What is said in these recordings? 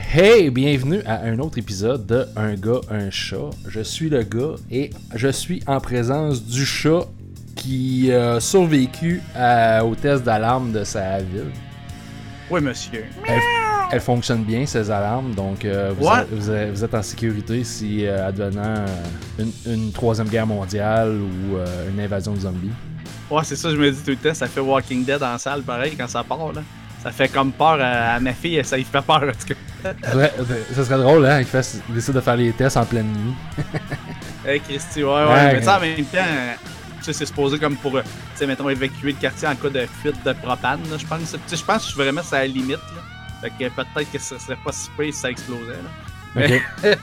Hey, bienvenue à un autre épisode de Un gars, un chat. Je suis le gars et je suis en présence du chat qui a survécu au test d'alarme de sa ville. Oui, monsieur. Elle fonctionne bien, ces alarmes, donc vous êtes en sécurité si advenant une troisième guerre mondiale ou une invasion de zombies. Ouais, c'est ça, je me dis tout le temps, ça fait Walking Dead en salle, pareil, quand ça part, là. Ça fait comme peur à ma fille, ça lui fait peur, en tout cas. Ça serait drôle, hein, qu'il décide de faire les tests en pleine nuit. Hey, Christy, ouais. Mais ça, en même temps, tu sais, c'est supposé comme pour, tu sais, mettons, évacuer le quartier en cas de fuite de propane, là, je pense. Tu sais, je pense que je suis vraiment à la limite, là. Fait que peut-être que ça serait pas si pire si ça explosait, là. Ok.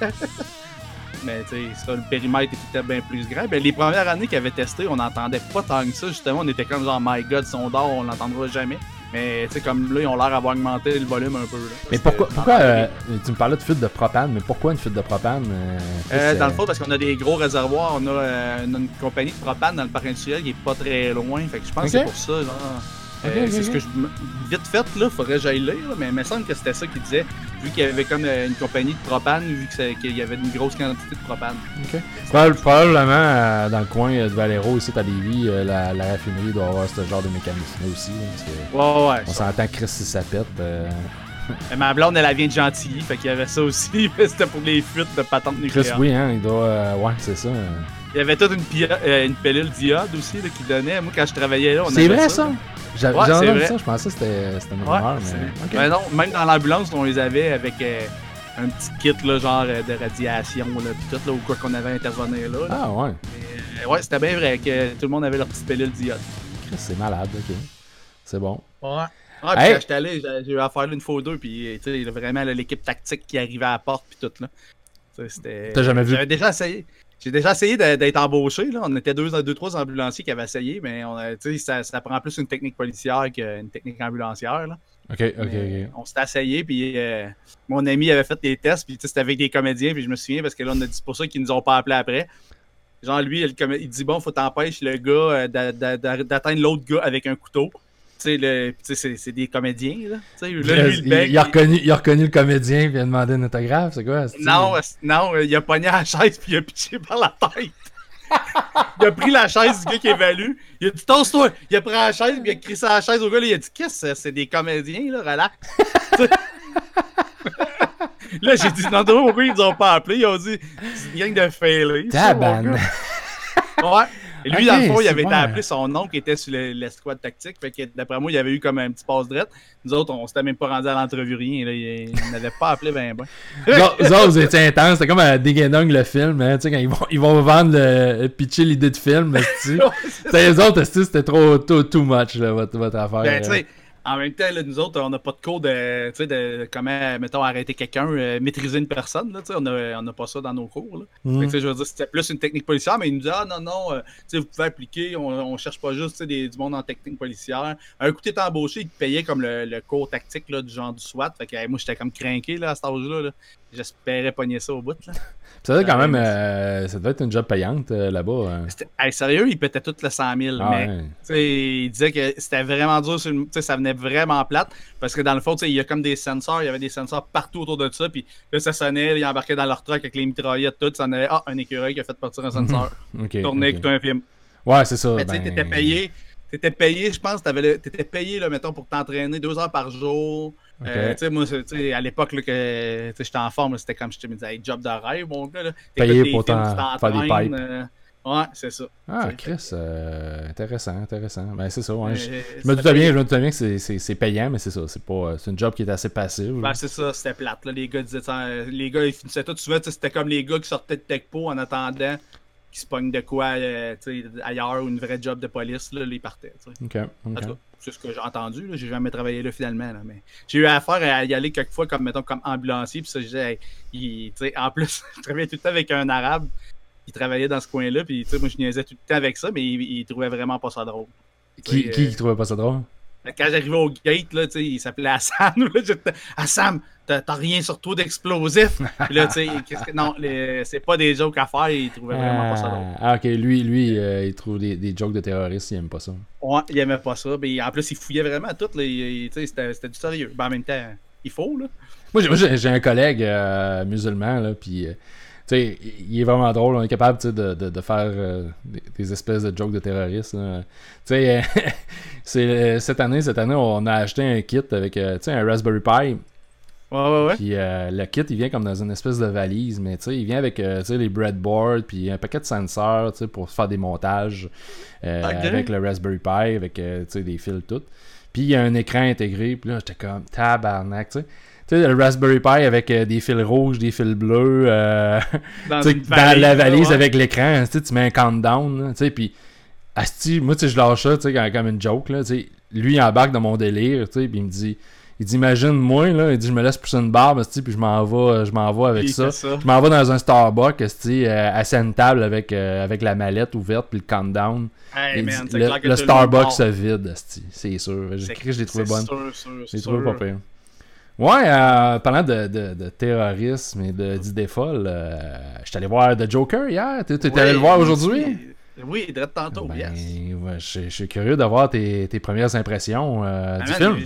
Mais tu sais, le périmètre était bien plus grand. Ben, les premières années qu'ils avaient testé, on n'entendait pas tant que ça. Justement, on était comme genre, my god, si on dort, on l'entendra jamais. Mais tu sais, comme là, ils ont l'air d'avoir augmenté le volume un peu. Là, mais pourquoi tu me parlais de fuite de propane, mais pourquoi une fuite de propane dans le fond, parce qu'on a des gros réservoirs. On a une compagnie de propane dans le parc industriel qui est pas très loin. Fait que je pense que c'est pour ça. Genre, c'est ce que je. Vite fait, là, faudrait que j'aille lire, là, mais il me semble que c'était ça qu'il disait. Vu qu'il y avait comme une compagnie de propane, vu qu'il y avait une grosse quantité de propane. Ok. Probablement dans le coin de Valero, ici à Lévis, la raffinerie doit avoir ce genre de mécanisme aussi. Là, ouais. On s'entend que si ça pète. Ma blonde, elle vient de Gentilly, fait qu'il y avait ça aussi, mais c'était pour les fuites de patentes nucléaires. Chris, oui, hein, il doit. Ouais, c'est ça. Il y avait toute une pilule d'iode aussi là, qui donnait. Moi, quand je travaillais là, on c'est avait vrai, ça. J'avais entendu ça, je pensais que c'était une rumeur, mais... Okay. Ben non, même dans l'ambulance, on les avait avec un petit kit là, genre de radiation, là, pis tout, là, ou quoi qu'on avait à intervenir là. Ah ouais. Mais, ouais, c'était bien vrai que tout le monde avait leur petite pilule d'iode. C'est malade, ok. C'est bon. Ouais. Ah, puis quand j'étais allé, j'ai eu à faire une fois ou deux, pis tu sais, vraiment là, l'équipe tactique qui arrivait à la porte, pis tout, là. C'était... T'as jamais vu? J'avais déjà essayé. J'ai déjà essayé d'être embauché. Là. On était deux, trois ambulanciers qui avaient essayé, mais ça prend plus une technique policière qu'une technique ambulancière. Là. OK. On s'était essayé, puis mon ami avait fait des tests, puis c'était avec des comédiens, puis je me souviens, parce que là, on a dit c'est pour ça qu'ils nous ont pas appelé après. Genre, lui, il dit bon, faut t'empêcher le gars d'atteindre l'autre gars avec un couteau. Tu sais, c'est des comédiens, là. Il a reconnu le comédien et il a demandé un autographe, c'est quoi? Non, il a pogné la chaise puis il a pitché par la tête. Il a pris la chaise du gars qui évalue. Il a dit tosse-toi. Il a pris la chaise puis il a crissé la chaise au gars. Là, il a dit qu'est-ce que c'est des comédiens, là, relax. Là, j'ai dit non, pourquoi ils nous ont pas appelé? Ils ont dit c'est une gang de failés. Tabarnak. Ouais. Et lui, dans le fond, il avait été appelé son oncle qui était sur l'escouade tactique. Fait que d'après moi, il avait eu comme un petit passe-drette. Nous autres, on s'était même pas rendu à l'entrevue rien. Là. Il n'avait pas appelé ben. Vous autres, vous étiez intense. C'était comme à Ding le film. Hein, quand ils vont vendre pitcher l'idée de film. Les autres, c'était trop too much, là, votre affaire. Ben, tu sais, en même temps, là, nous autres, on n'a pas de cours de comment, mettons, arrêter quelqu'un, maîtriser une personne. Là, on n'a pas ça dans nos cours. Là. Fait que, je veux dire, c'était plus une technique policière, mais ils nous disaient non, vous pouvez appliquer, on cherche pas juste du monde en technique policière. Un coup, t'es embauché, ils te payaient comme le cours tactique là, du genre du SWAT. Fait que moi, j'étais comme craqué là, à cet âge-là. Là. J'espérais pogner ça au bout. Là. Ça devait quand même, ça devait être une job payante là-bas. Sérieux, il pétait tout le 100 000. Il disait que c'était vraiment dur, ça venait vraiment plate. Parce que dans le fond, il y a comme des sensors, il y avait des sensors partout autour de ça. Puis là, ça sonnait, ils embarquaient dans leur truck avec les mitraillettes, tout. Ça en avait un écureuil qui a fait partir un sensor. Tourner écouter un film. Ouais, c'est ça. Mais tu sais, t'étais payé, je pense, t'étais payé, là, mettons, pour t'entraîner 2 heures par jour. Moi, à l'époque, là, que j'étais en forme, là, c'était comme je me disais, hey, job de rêve, mon gars. Là. Payé pour faire des pipes. Ouais, c'est ça. Ah, Chris, intéressant. Ben, c'est ça, ouais. Je me doutais bien que c'est payant, mais c'est ça. C'est une job qui est assez passive. Ben, c'est ça, c'était plate. Là. Les gars disaient ça. Les gars, ils finissaient tout souvent. C'était comme les gars qui sortaient de Techpo en attendant qu'ils se pognent de quoi ailleurs ou une vraie job de police. Là, ils partaient. OK. C'est ce que j'ai entendu. Là. J'ai jamais travaillé là finalement. Là, mais j'ai eu affaire à y aller quelques fois comme ambulancier. Puis ça, je disais, en plus, je travaillais tout le temps avec un arabe. Il travaillait dans ce coin-là, puis moi je niaisais tout le temps avec ça, mais il trouvait vraiment pas ça drôle. Qui trouvait pas ça drôle? Quand j'arrivais au gate, là, il s'appelait Hassan. Hassan, t'as rien sur toi d'explosif. Puis là, non, c'est pas des jokes à faire, il trouvait vraiment pas ça drôle. Ah, ok, lui il trouve des jokes de terroristes, il aime pas ça. Ouais, il aimait pas ça. Mais en plus, il fouillait vraiment tout. C'était du sérieux. Ben, en même temps, il faut, là. Moi, j'ai un collègue musulman, là, puis... tu sais, il est vraiment drôle, on est capable de faire des espèces de jokes de terroristes. Tu sais, cette année, on a acheté un kit avec un Raspberry Pi. Ouais. Puis le kit, il vient comme dans une espèce de valise, mais tu sais, il vient avec les breadboards, puis un paquet de sensors pour faire des montages avec le Raspberry Pi, avec des fils tout. Puis il y a un écran intégré, puis là, j'étais comme tabarnak, tu sais. Tu sais, le Raspberry Pi avec des fils rouges, des fils bleus, dans la valise avec l'écran, tu mets un countdown, puis asti, moi, je lâche ça, comme une joke, là, lui, il embarque dans mon délire, puis il me dit, imagine-moi, là, il dit, je me laisse pousser une barbe, puis je m'en vais avec ça. Je m'en vais dans un Starbucks, assis à une table avec la mallette ouverte, puis le countdown. Hey, man, le Starbucks se vide, c'est sûr. Je l'ai trouvé bonne. Je l'ai trouvé pas pire. Ouais, parlant de terrorisme et d'idées folles, je suis allé voir The Joker hier. T'es allé le voir aujourd'hui? Oui, direct tantôt, yes. Ouais, je suis curieux d'avoir tes premières impressions du film.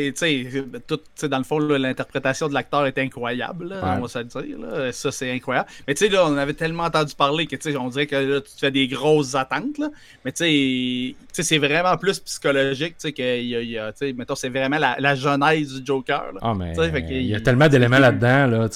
Dans le fond, là, l'interprétation de l'acteur est incroyable, là, on va se le dire. Là. Ça, c'est incroyable. Mais tu sais, là, on avait tellement entendu parler que on dirait que là, tu te fais des grosses attentes. Là. Mais tu sais, c'est vraiment plus psychologique. Mettons, c'est vraiment la genèse du Joker. Là. Ah, mais il y a tellement d'éléments là-dedans. Là,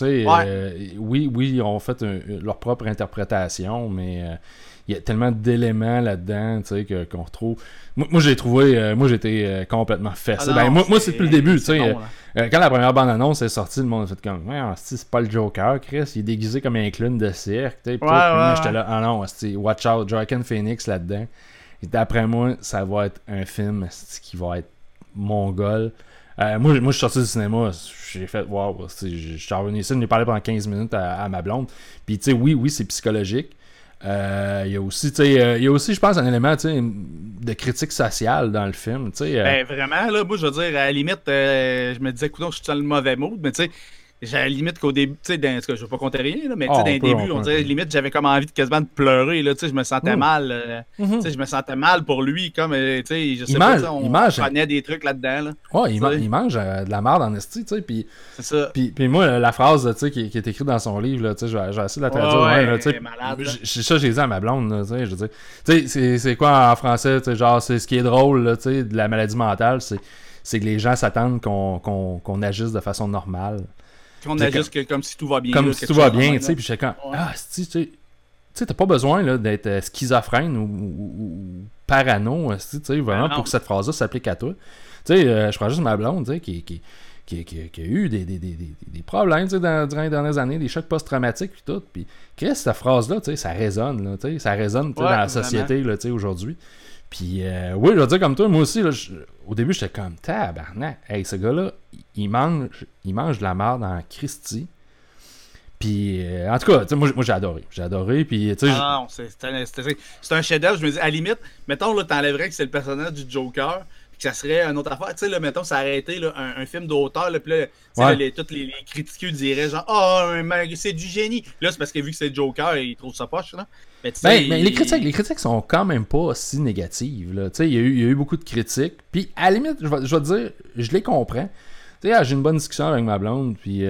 oui, ils ont fait leur propre interprétation, mais... il y a tellement d'éléments là-dedans, tu sais, qu'on retrouve. Moi, j'ai trouvé... moi, j'étais complètement fessé. Moi, c'est depuis le début, tu sais. Quand la première bande-annonce est sortie, le monde a fait comme... Ouais, c'est pas le Joker, Chris. Il est déguisé comme un clown de cirque, tu sais. Moi, j'étais là... Ah non, watch out, Joaquin Phoenix là-dedans. Et d'après moi, ça va être un film qui va être mongol. Moi, je suis sorti du cinéma, j'ai fait... Wow, je suis revenu ici, je n'ai parlé pendant 15 minutes à ma blonde. Puis, tu sais, oui, c'est psychologique. Il y a aussi, je pense, un élément de critique sociale dans le film. Vraiment, là, moi, je veux dire, à la limite, je me disais, écoute, je suis dans le mauvais mood, mais tu sais, à la limite qu'au début, tu sais, je veux pas compter rien, là, mais dans le début, on dirait, limite, j'avais comme envie de quasiment de pleurer, là, tu sais, je me sentais mal, je me sentais mal pour lui, comme, tu sais, je sais pas, on prenait des trucs là-dedans, là. Ouais, il mange de la merde en esti, tu sais, puis... C'est ça. Puis moi, la phrase, tu sais, qui est écrite dans son livre, là, tu sais, je vais essayer de la traduire, tu sais, c'est ça, j'ai dit à ma blonde, là, tu sais, je veux dire, tu sais, c'est quoi en français, tu sais, genre, c'est ce qui est drôle, là, tu sais, de la maladie mentale, c'est que les gens s'attendent qu'on agisse de façon normale. Qu'on agisse comme si tout va bien. Comme si tout va bien, tu sais, puis je suis comme, tu sais, t'as pas besoin là, d'être schizophrène ou parano, tu sais, vraiment, pour que cette phrase-là s'applique à toi. Tu sais, je crois juste ma blonde, tu sais, qui a eu des problèmes, tu sais, durant les dernières années, des chocs post-traumatiques et tout. Puis, cette phrase-là, tu sais, ça résonne, là, tu sais, ça résonne dans la société, là, tu sais, aujourd'hui. Puis, oui, je veux dire, comme toi, moi aussi, là, au début, j'étais comme, tabarnak, hey, ce gars-là, il mange de la merde en Christie. Puis, en tout cas, moi, j'ai adoré. Puis, tu sais. Non, c'est un chef-d'œuvre. Je me dis, à la limite, mettons, là, t'enlèverais que c'est le personnage du Joker, puis que ça serait une autre affaire. Tu sais, là, mettons, ça aurait été là, un film d'auteur, là, puis là, tous les critiqueux diraient, genre, c'est du génie. Là, c'est parce que vu que c'est le Joker, ils trouvent ça poche, là. Mais les critiques sont quand même pas si négatives. Là. Il y a eu beaucoup de critiques. Puis à la limite, je vais te dire, je les comprends. J'ai une bonne discussion avec ma blonde. Puis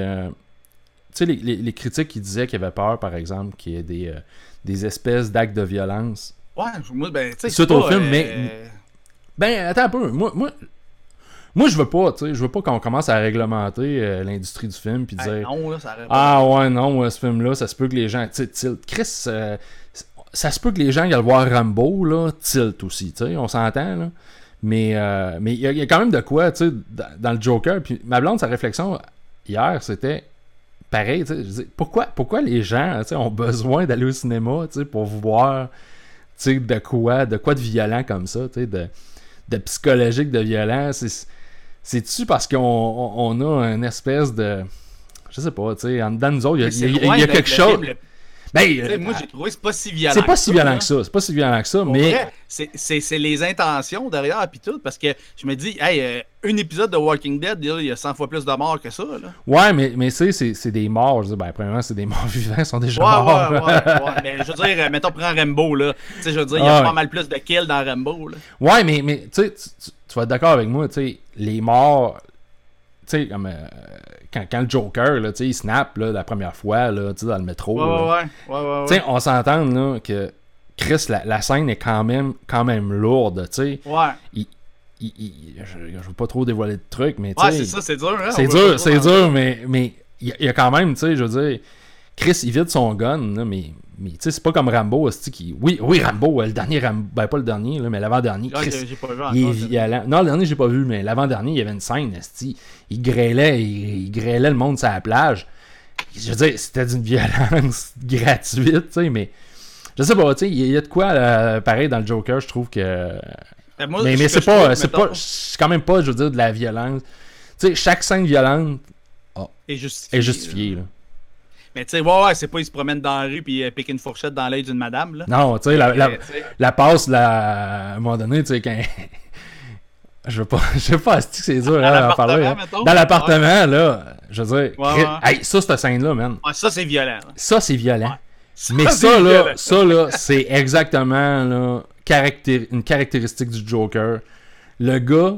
les critiques qui disaient qu'il y avait peur, par exemple, qu'il y ait des espèces d'actes de violence. Ouais, moi, ben, tu sais. Suite au film, mais. Ben, attends un peu. Moi, je veux pas qu'on commence à réglementer l'industrie du film puis dire non, là, ça ce film-là, ça se peut que les gens tilt. Chris, ça se peut que les gens qui aillent voir Rambo là, tilt aussi, tu sais, on s'entend là. Mais il y a quand même de quoi, tu sais, dans le Joker. Puis ma blonde, sa réflexion hier, c'était pareil, tu sais, pourquoi les gens, tu sais, ont besoin d'aller au cinéma, tu sais, pour voir, tu sais, de quoi de violent comme ça, tu sais, de psychologique, de violent. C'est-tu parce qu'on a une espèce de... Je sais pas, tu sais, en dedans de nous autres, il y a quelque chose... moi, j'ai trouvé que c'est pas si violent. C'est pas si violent que ça. C'est pas si violent que ça, mais... Vrai, c'est les intentions derrière, puis tout, parce que je me dis, hey, un épisode de Walking Dead, il y a 100 fois plus de morts que ça, là. Ouais, mais c'est des morts. Je veux dire, premièrement, c'est des morts vivants, ils sont déjà morts. Ouais. Mais je veux dire, mettons, prends Rambo, là. Tu sais, je veux dire, il y a pas mal plus de kills dans Rambo, là. Ouais, mais tu sais, tu vas être d'accord avec moi, tu sais, les morts... sais, comme quand le Joker, là, tu sais, il snap là, la première fois, là, tu sais, dans le métro. Ouais. Tu sais, on s'entend, là, que Chris, la scène est quand même lourde, tu sais. Ouais. Je veux pas trop dévoiler de trucs, mais tu sais... Ouais, c'est ça, c'est dur, hein? C'est dur, mais il y a quand même, tu sais, je veux dire... Chris, il vide son gun, là, mais tu sais, c'est pas comme Rambo, qui... Oui, Rambo, le dernier Rambo... Ben, pas le dernier, là, mais l'avant-dernier, Chris, j'ai pas vu encore, il est violent. Non, le dernier, j'ai pas vu, mais l'avant-dernier, il y avait une scène, il grêlait le monde sur la plage. Je veux dire, c'était d'une violence gratuite, tu sais, mais... Je sais pas, tu sais, il y a de quoi, pareil, dans le Joker, je trouve que... Mais c'est quand même pas, je veux dire, de la violence. Tu sais, chaque scène violente est justifiée, là. Mais tu sais, ouais, c'est pas il se promène dans la rue puis pique une fourchette dans l'œil d'une madame, là. Non, tu sais, la passe, à un moment donné, tu sais, quand... je sais pas, c'est dur à parler. Hein. Dans l'appartement, là, je veux dire, hey, ça, cette scène-là, man. Ouais, ça, c'est violent. Là. Ça, c'est violent. Ouais. Mais ça, là, c'est exactement, là, une caractéristique du Joker. Le gars...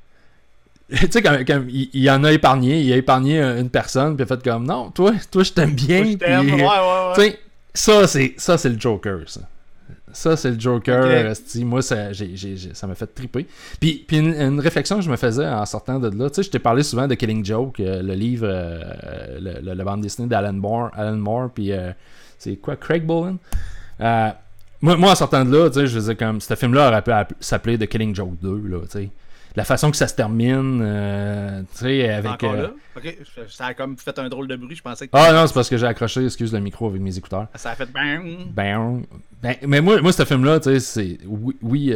Tu sais, quand il en a épargné, il a épargné une personne, puis il a fait comme, non, toi je t'aime bien. Je t'aime, ouais. Tu sais, ça, c'est le Joker, ça. Ça, c'est le Joker. Okay. Moi, ça m'a fait triper. Puis une réflexion que je me faisais en sortant de là, tu sais, je t'ai parlé souvent de Killing Joke, le livre, le bande dessinée d'Alan Moore, puis c'est quoi, Craig Bowen? Moi, en sortant de là, tu sais, je faisais comme, ce film-là aurait pu s'appeler The Killing Joke 2, là, tu sais. La façon que ça se termine, tu sais, avec... Encore là? Ok, ça a comme fait un drôle de bruit, je pensais que... Ah non, c'est parce que j'ai accroché, excuse, le micro avec mes écouteurs. Ça a fait bang! Bang! Mais moi, ce film-là, tu sais, c'est... Oui,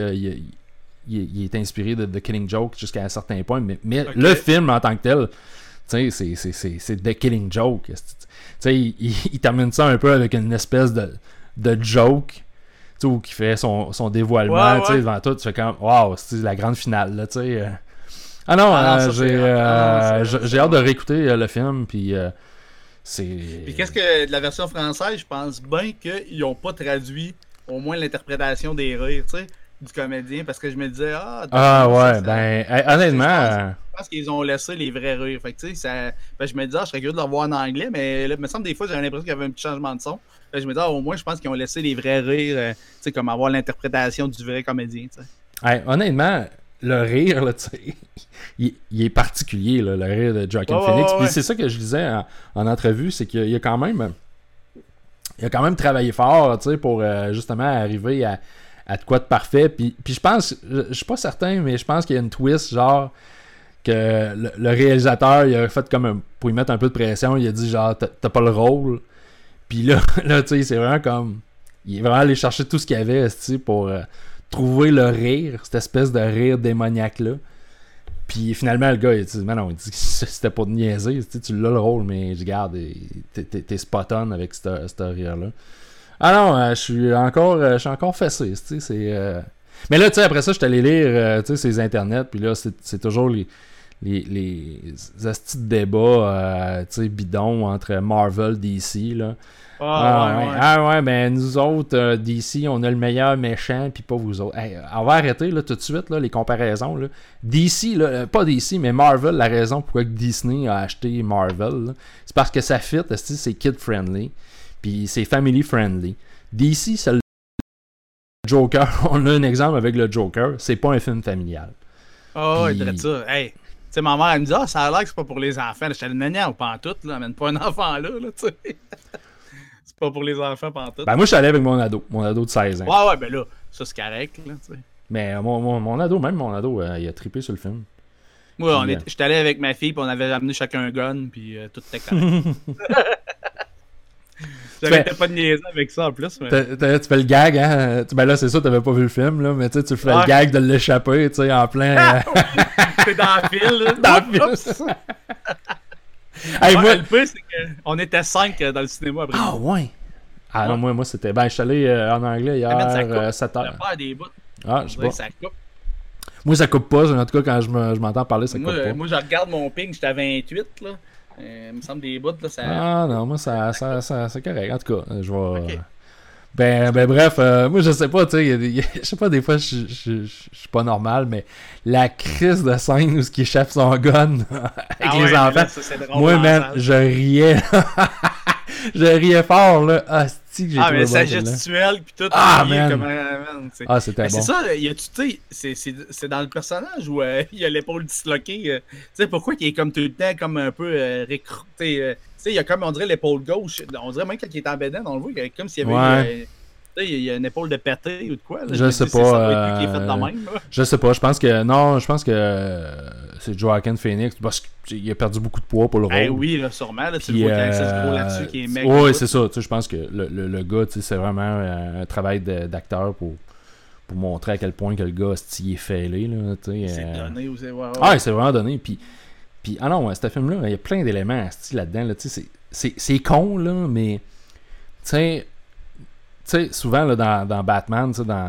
il est inspiré de The Killing Joke jusqu'à un certain point, mais okay. Le film en tant que tel, tu sais, c'est The Killing Joke. Tu sais, il termine ça un peu avec une espèce de joke... Ou qui fait son dévoilement, tu sais, devant toi, tu fais comme, waouh, c'est la grande finale, là, tu sais. Ah non, j'ai hâte de réécouter le film, puis c'est... Puis qu'est-ce que, de la version française, je pense bien qu'ils n'ont pas traduit, au moins, l'interprétation des rires, tu sais, du comédien, parce que je me disais, honnêtement... Je pense qu'ils ont laissé les vrais rires, fait que, tu sais, je me disais, je serais curieux de le voir en anglais, mais là, il me semble des fois, j'avais l'impression qu'il y avait un petit changement de son. Je me dis, au moins, je pense qu'ils ont laissé les vrais rires, tu sais, comme avoir l'interprétation du vrai comédien, tu sais. Hey, honnêtement, le rire, là, tu sais, il est particulier, là, le rire de Joaquin Phoenix. Puis c'est ça que je disais en entrevue, c'est qu'il a quand même travaillé fort, tu sais, pour justement arriver à de quoi de parfait. Puis je pense, je suis pas certain, mais je pense qu'il y a une twist, genre, que le réalisateur, il a fait comme pour y mettre un peu de pression, il a dit, genre, t'as pas le rôle. Puis là tu sais, c'est vraiment comme... Il est vraiment allé chercher tout ce qu'il y avait, pour trouver le rire, cette espèce de rire démoniaque-là. Puis finalement, le gars, il dit, non, il dit que c'était pas de niaiser, tu l'as le rôle, mais regarde, t'es spot-on avec ce rire-là. Ah non, je suis encore fessé, tu sais, Mais là, tu sais, après ça, je suis allé lire, tu sais, ces internets, puis là, c'est toujours les astis de débat, tu sais, bidons entre Marvel, DC, là. Ben nous autres, DC, on a le meilleur méchant, puis pas vous autres. Hey, on va arrêter, là, tout de suite, là, les comparaisons, là. DC, là, pas DC, mais Marvel, la raison pourquoi Disney a acheté Marvel, là, c'est parce que ça fit, c'est kid-friendly, puis c'est family-friendly. DC, c'est le Joker, on a un exemple avec le Joker, c'est pas un film familial. Il dirait ça. Hey, tu sais, ma mère, elle me dit, ça a l'air que c'est pas pour les enfants. Je suis allé de ou pas en tout, là, amène pas un enfant là, tu sais. C'est pas pour les enfants, pas en tout. Ben, moi, je suis allé avec mon ado de 16 ans. Ouais, ben là, ça, c'est correct, là, tu sais. Mais mon ado, il a trippé sur le film. Moi, j'étais allé avec ma fille, puis on avait ramené chacun un gun, puis tout était correct. J'avais pas de niaiser avec ça en plus. Mais... Tu fais le gag, hein? Ben là, c'est ça, t'avais pas vu le film, là, mais tu fais le gag de l'échapper, tu sais, en plein. C'est dans le fil, là. Dans le fil. Hey, moi, le pire, c'est qu'on était 5 dans le cinéma après. Ah, ouais. Ah non, moi, c'était. Ben, je suis allé en anglais hier, 7h. Faire des bouts. Ah, je sais pas. Ça coupe. Moi, ça coupe pas. En tout cas, quand je m'entends parler, ça coupe pas. Moi, je regarde mon ping, j'étais à 28, là. Il me semble des bouts, là, ça... Ah non, moi, ça c'est correct. En tout cas, je vais... Ben bref, moi je sais pas, tu sais, je sais pas, des fois je suis pas normal, mais la crise de scène où ce qui échappe son gun avec les enfants, là, ça, drôle, moi man, je riais, je riais fort là, hostie que j'ai trouvé mais bon, sa gestuelle pis tout, man. Man, c'était bon. C'est ça, tu sais, c'est dans le personnage où il a l'épaule disloquée, tu sais, pourquoi il est comme tout le temps, comme un peu recruté, tu sais, il y a comme, on dirait, l'épaule gauche. On dirait même quand il est en bédaine, on le voit comme s'il y avait il y a une épaule de pété ou de quoi. Là. Je sais pas. Ça doit être lui qui est fait de même. Là. Je sais pas. Je pense que c'est Joaquin Phoenix parce qu'il a perdu beaucoup de poids pour le rôle. Oui, là, sûrement. Là, tu le vois quand c'est gros là-dessus qui est mec. Oui, c'est ça. Je pense que le gars, c'est vraiment un travail d'acteur pour montrer à quel point que le gars il est fêlé. C'est donné aussi. C'est vraiment donné. Puis non, ce film-là, il y a plein d'éléments là-dedans. Là, c'est con, là, mais tu sais, souvent là, dans Batman,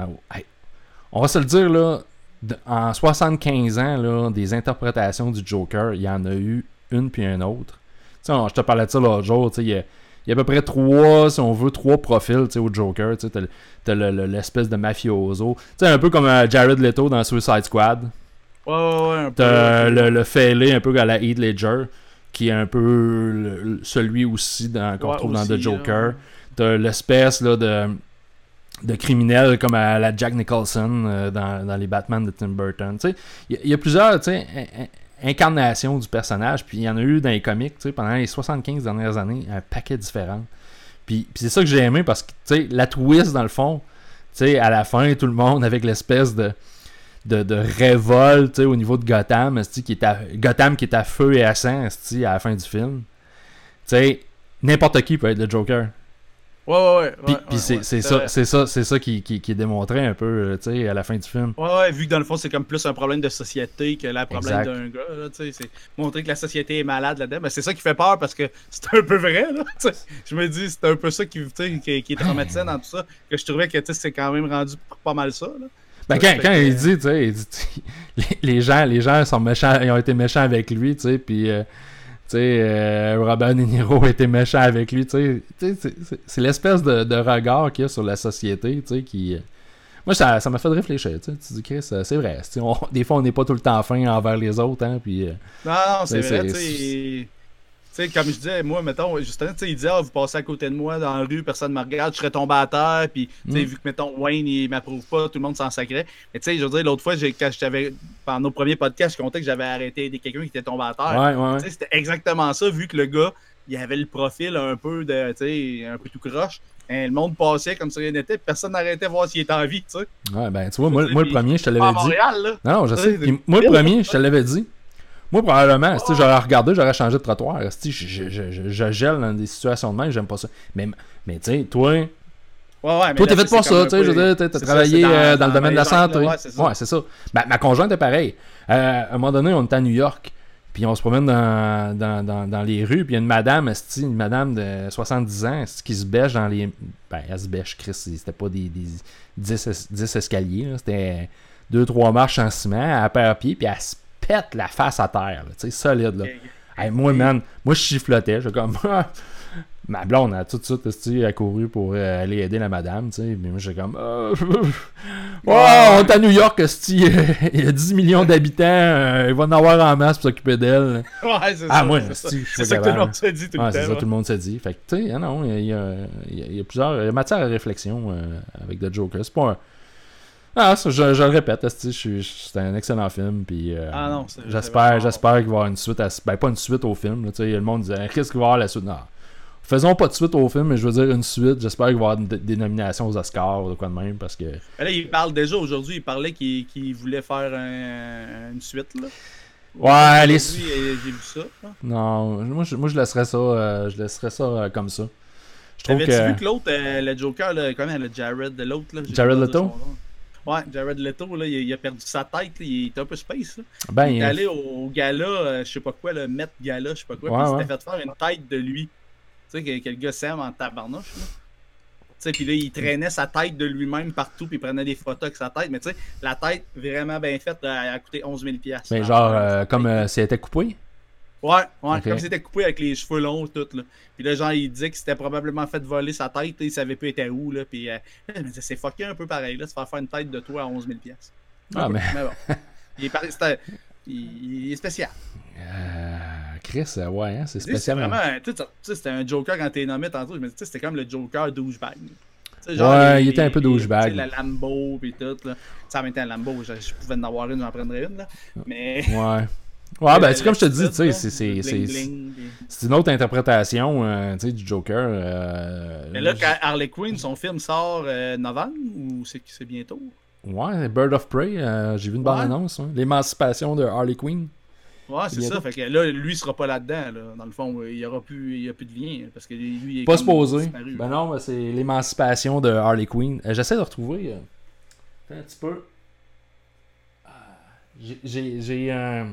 on va se le dire, là, en 75 ans, là, des interprétations du Joker, il y en a eu une puis une autre. Je te parlais de ça l'autre jour, il y a à peu près trois profils au Joker. T'as l'espèce de mafioso. Un peu comme Jared Leto dans Suicide Squad. Un peu. T'as le fêlé un peu à la Heath Ledger, qui est un peu celui aussi qu'on retrouve dans The Joker. T'as l'espèce là, de criminel comme à la Jack Nicholson dans les Batman de Tim Burton. Il y a plusieurs incarnations du personnage, puis il y en a eu dans les comics pendant les 75 dernières années, un paquet différent. Puis c'est ça que j'ai aimé parce que la twist, dans le fond, à la fin, tout le monde avec l'espèce de révolte au niveau de Gotham, Gotham qui est à feu et à sang à la fin du film. N'importe qui peut être le Joker. Puis c'est ça qui est démontré un peu à la fin du film. Vu que dans le fond c'est comme plus un problème de société que le problème d'un gars. Là, c'est montrer que la société est malade là-dedans. Mais c'est ça qui fait peur parce que c'est un peu vrai. Là, je me dis c'est un peu ça qui est traumatisant dans tout ça. Que je trouvais que c'est quand même rendu pas mal ça. Là. Ben quand il dit, les gens sont méchants, ils ont été méchants avec lui, puis Robert De Niro a été méchant avec lui, c'est l'espèce de regard qu'il y a sur la société, qui... Moi, ça m'a fait réfléchir, tu dis, Chris, c'est vrai, des fois, on n'est pas tout le temps fin envers les autres, puis... Non, c'est vrai, comme je disais, moi, mettons, justement, il disait, vous passez à côté de moi dans la rue, personne ne me regarde, je serais tombé à terre, puis, vu que, mettons, Wayne, il m'approuve pas, tout le monde s'en sacrait. Mais, je veux dire, l'autre fois, quand pendant nos premiers podcasts, je comptais que j'avais arrêté quelqu'un qui était tombé à terre. C'était exactement ça, vu que le gars, il avait le profil un peu un peu tout croche. Le monde passait comme ça rien n'était, personne n'arrêtait de voir s'il était en vie, tu sais. Ouais, ben, tu vois, moi, le premier, je te l'avais dit. Montréal, là. Non, je sais. Moi, le premier, je te l'avais dit. Moi, probablement, j'aurais regardé, j'aurais changé de trottoir. Je gèle dans des situations de même, j'aime pas ça. Mais tu sais, toi... toi, t'es fait pour ça, tu sais, je veux dire, t'as travaillé dans le domaine de la santé. Ouais, c'est ça. Ma conjointe est pareil. À un moment donné, on était à New York, puis on se promène dans les rues, puis il y a une madame de 70 ans qui se bêche dans les... Ben, elle se bêche, Chris, c'était pas des 10 escaliers, là. C'était 2-3 marches en ciment, à paire pied, puis elle se pète la face à terre, tu sais, solide, là. Hey, moi, je chifflotais, j'ai comme... Ma blonde a tout de suite accouru pour aller aider la madame, tu sais. Mais moi, j'ai comme... on est à New York, il y a 10 millions d'habitants, il va en avoir en masse pour s'occuper d'elle. C'est ça. Moi, c'est ça que tout le monde se dit tout le temps. C'est ça que tout le monde se dit. Fait que, tu sais, non, il y a plusieurs... Il y a matière à réflexion avec The Joker. C'est pas un... je le répète, c'est un excellent film, puis j'espère qu'il va y avoir une suite pas une suite au film, là, le monde disait qu'est-ce qu'il va y avoir la suite? Non. Faisons pas de suite au film, mais je veux dire une suite, j'espère qu'il va y avoir des nominations aux Oscars ou de quoi de même, parce que... Là, il parle déjà aujourd'hui, il parlait qu'il voulait faire une suite, là. Ouais, j'ai vu ça. Hein? Non, moi je laisserais ça comme ça. T'avais-tu vu que l'autre, le Joker, comment le Jared de l'autre, là? Jared Leto? Ouais, Jared Leto, là, il a perdu sa tête, là, il est un peu space. Là. Ben, il est allé au gala, je sais pas quoi, le Met Gala, je sais pas quoi, puis il s'était fait faire une tête de lui. Tu sais, que le gars s'aime en tabarnouche. Tu sais, puis là, il traînait sa tête de lui-même partout, puis il prenait des photos avec sa tête. Mais tu sais, la tête vraiment bien faite, elle a coûté 11 000 $. Mais genre, comme si elle était coupée? Ouais, Ok. comme c'était coupé avec les cheveux longs, tout, là. Puis là, genre, il disait qu'il s'était probablement fait voler sa tête, il savait plus était où, là. Puis c'est fucké un peu pareil, là, se faire une tête de toi à 11 000 piastres. Ah, mais bon. Il est spécial. Chris, ouais, hein, c'est Tu sais, spécial. C'est vraiment, tu sais, c'était un Joker quand t'es nommé tantôt, je me dis, c'était comme le Joker douchebag. Ouais, il était un peu douchebag. La Lambo, pis tout, là. Ça même temps, la Lambo, je pouvais en avoir une, j'en prendrais une, là. Mais. Ouais. Ouais, ben, c'est comme je te dis, tu sais, c'est une autre interprétation, tu sais, du Joker. Mais là, quand Harley Quinn, son film sort novembre, ou c'est bientôt? Ouais, Bird of Prey, j'ai vu une bande-annonce. Hein. L'émancipation de Harley Quinn. Ouais, c'est ça. Fait que là, lui, il sera pas là-dedans. Là. Dans le fond, il n'y a plus de lien. Parce que lui, il est pas comme supposé. disparu. Ben non, c'est l'émancipation de Harley Quinn. J'essaie de retrouver. Un petit peu. J'ai un.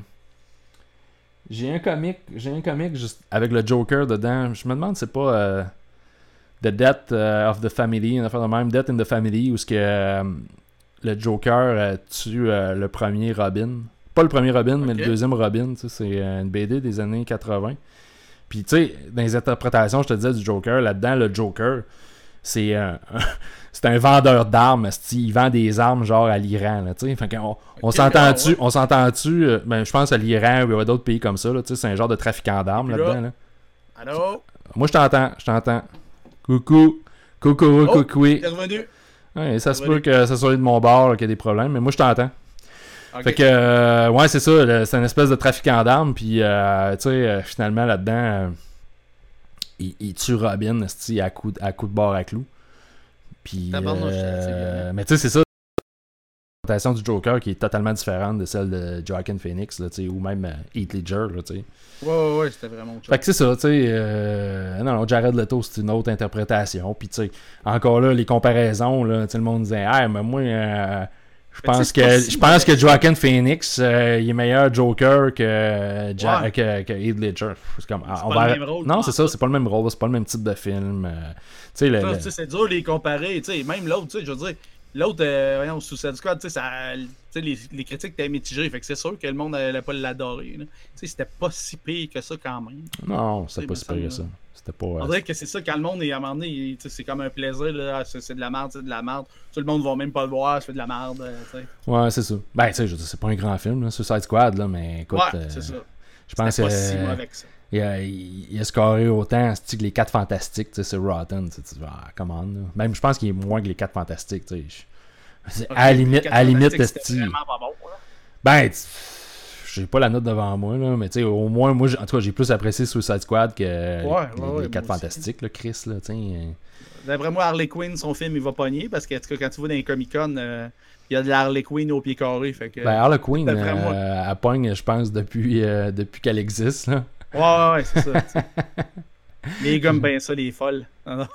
J'ai un comic juste avec le Joker dedans. Je me demande si c'est pas The Death of the Family, une affaire de même, Death in the Family, où ce que le Joker tue le premier Robin. Pas le premier Robin, mais le deuxième Robin. C'est une BD des années 80. Puis, tu sais, dans les interprétations, je te disais, du Joker, là-dedans, le Joker, c'est c'est un vendeur d'armes. Il vend des armes, genre, à l'Iran, là, tu sais. Fait qu'on on s'entend-tu, ben, je pense à l'Iran ou à d'autres pays comme ça, là, tu sais, c'est un genre de trafiquant d'armes, là-dedans, là. Allô? Moi, je t'entends. Coucou. Coucou. T'es revenu? Ouais, ça se peut que ça soit de mon bord, là, qu'il y a des problèmes, mais moi, je t'entends. Okay. Fait que, ouais, c'est ça, c'est une espèce de trafiquant d'armes, puis, tu sais, finalement, là-dedans, il tue Robin, à coup de barre à clous. Puis, mais tu sais, c'est ça, la présentation du Joker qui est totalement différente de celle de Joaquin Phoenix, là, ou même Heath Ledger, là, tu sais. Ouais, c'était vraiment autre chose. Fait que c'est ça, tu sais, non, Jared Leto, c'est une autre interprétation, puis tu sais, encore là, les comparaisons, là, le monde disait, ah, mais moi, je pense que Joaquin Phoenix, il est meilleur Joker que Heath Ledger. C'est comme, pas le même rôle. Non, c'est ça, c'est pas le même rôle, c'est pas le même type de film. Tu sais, c'est dur de les comparer, tu sais, même l'autre, tu sais, je veux dire, l'autre, voyons, Suicide Squad, tu sais, les critiques étaient mitigées, fait que c'est sûr que le monde n'allait pas l'adorer. Tu sais, c'était pas si pire que ça quand même. Non, c'était pas si pire que ça. C'était pas. On dirait que c'est ça, quand le monde est à un moment donné, c'est comme un plaisir, là, c'est de la merde, c'est de la merde. Tout le monde va même pas le voir, c'est de la merde, tu sais. Ouais, c'est ça. Ben, tu sais, c'est pas un grand film, là, Suicide Squad, là, mais écoute. Ouais, c'est ça. Je pense que. C'est pas si mauvais que ça. Il a scoré autant que les 4 Fantastiques, c'est Rotten. Comment, là. Même, je pense qu'il est moins que les 4 Fantastiques, tu sais. À la limite, c'était vraiment pas bon, là. Ben, j'ai pas la note devant moi, là, mais tu sais, au moins, moi, en tout cas, j'ai plus apprécié Suicide Squad que les 4 Fantastiques, là, Chris, là, tu sais. D'après moi, Harley Quinn, son film, il va pogner, parce que, en tout cas, quand tu vas dans les Comic-Con, il y a de la Harley Quinn au pied carré, fait que... Ben, Harley Quinn, elle pogne, je pense, depuis qu'elle existe, là. Ouais, c'est ça, les gommes bien ça, les folles.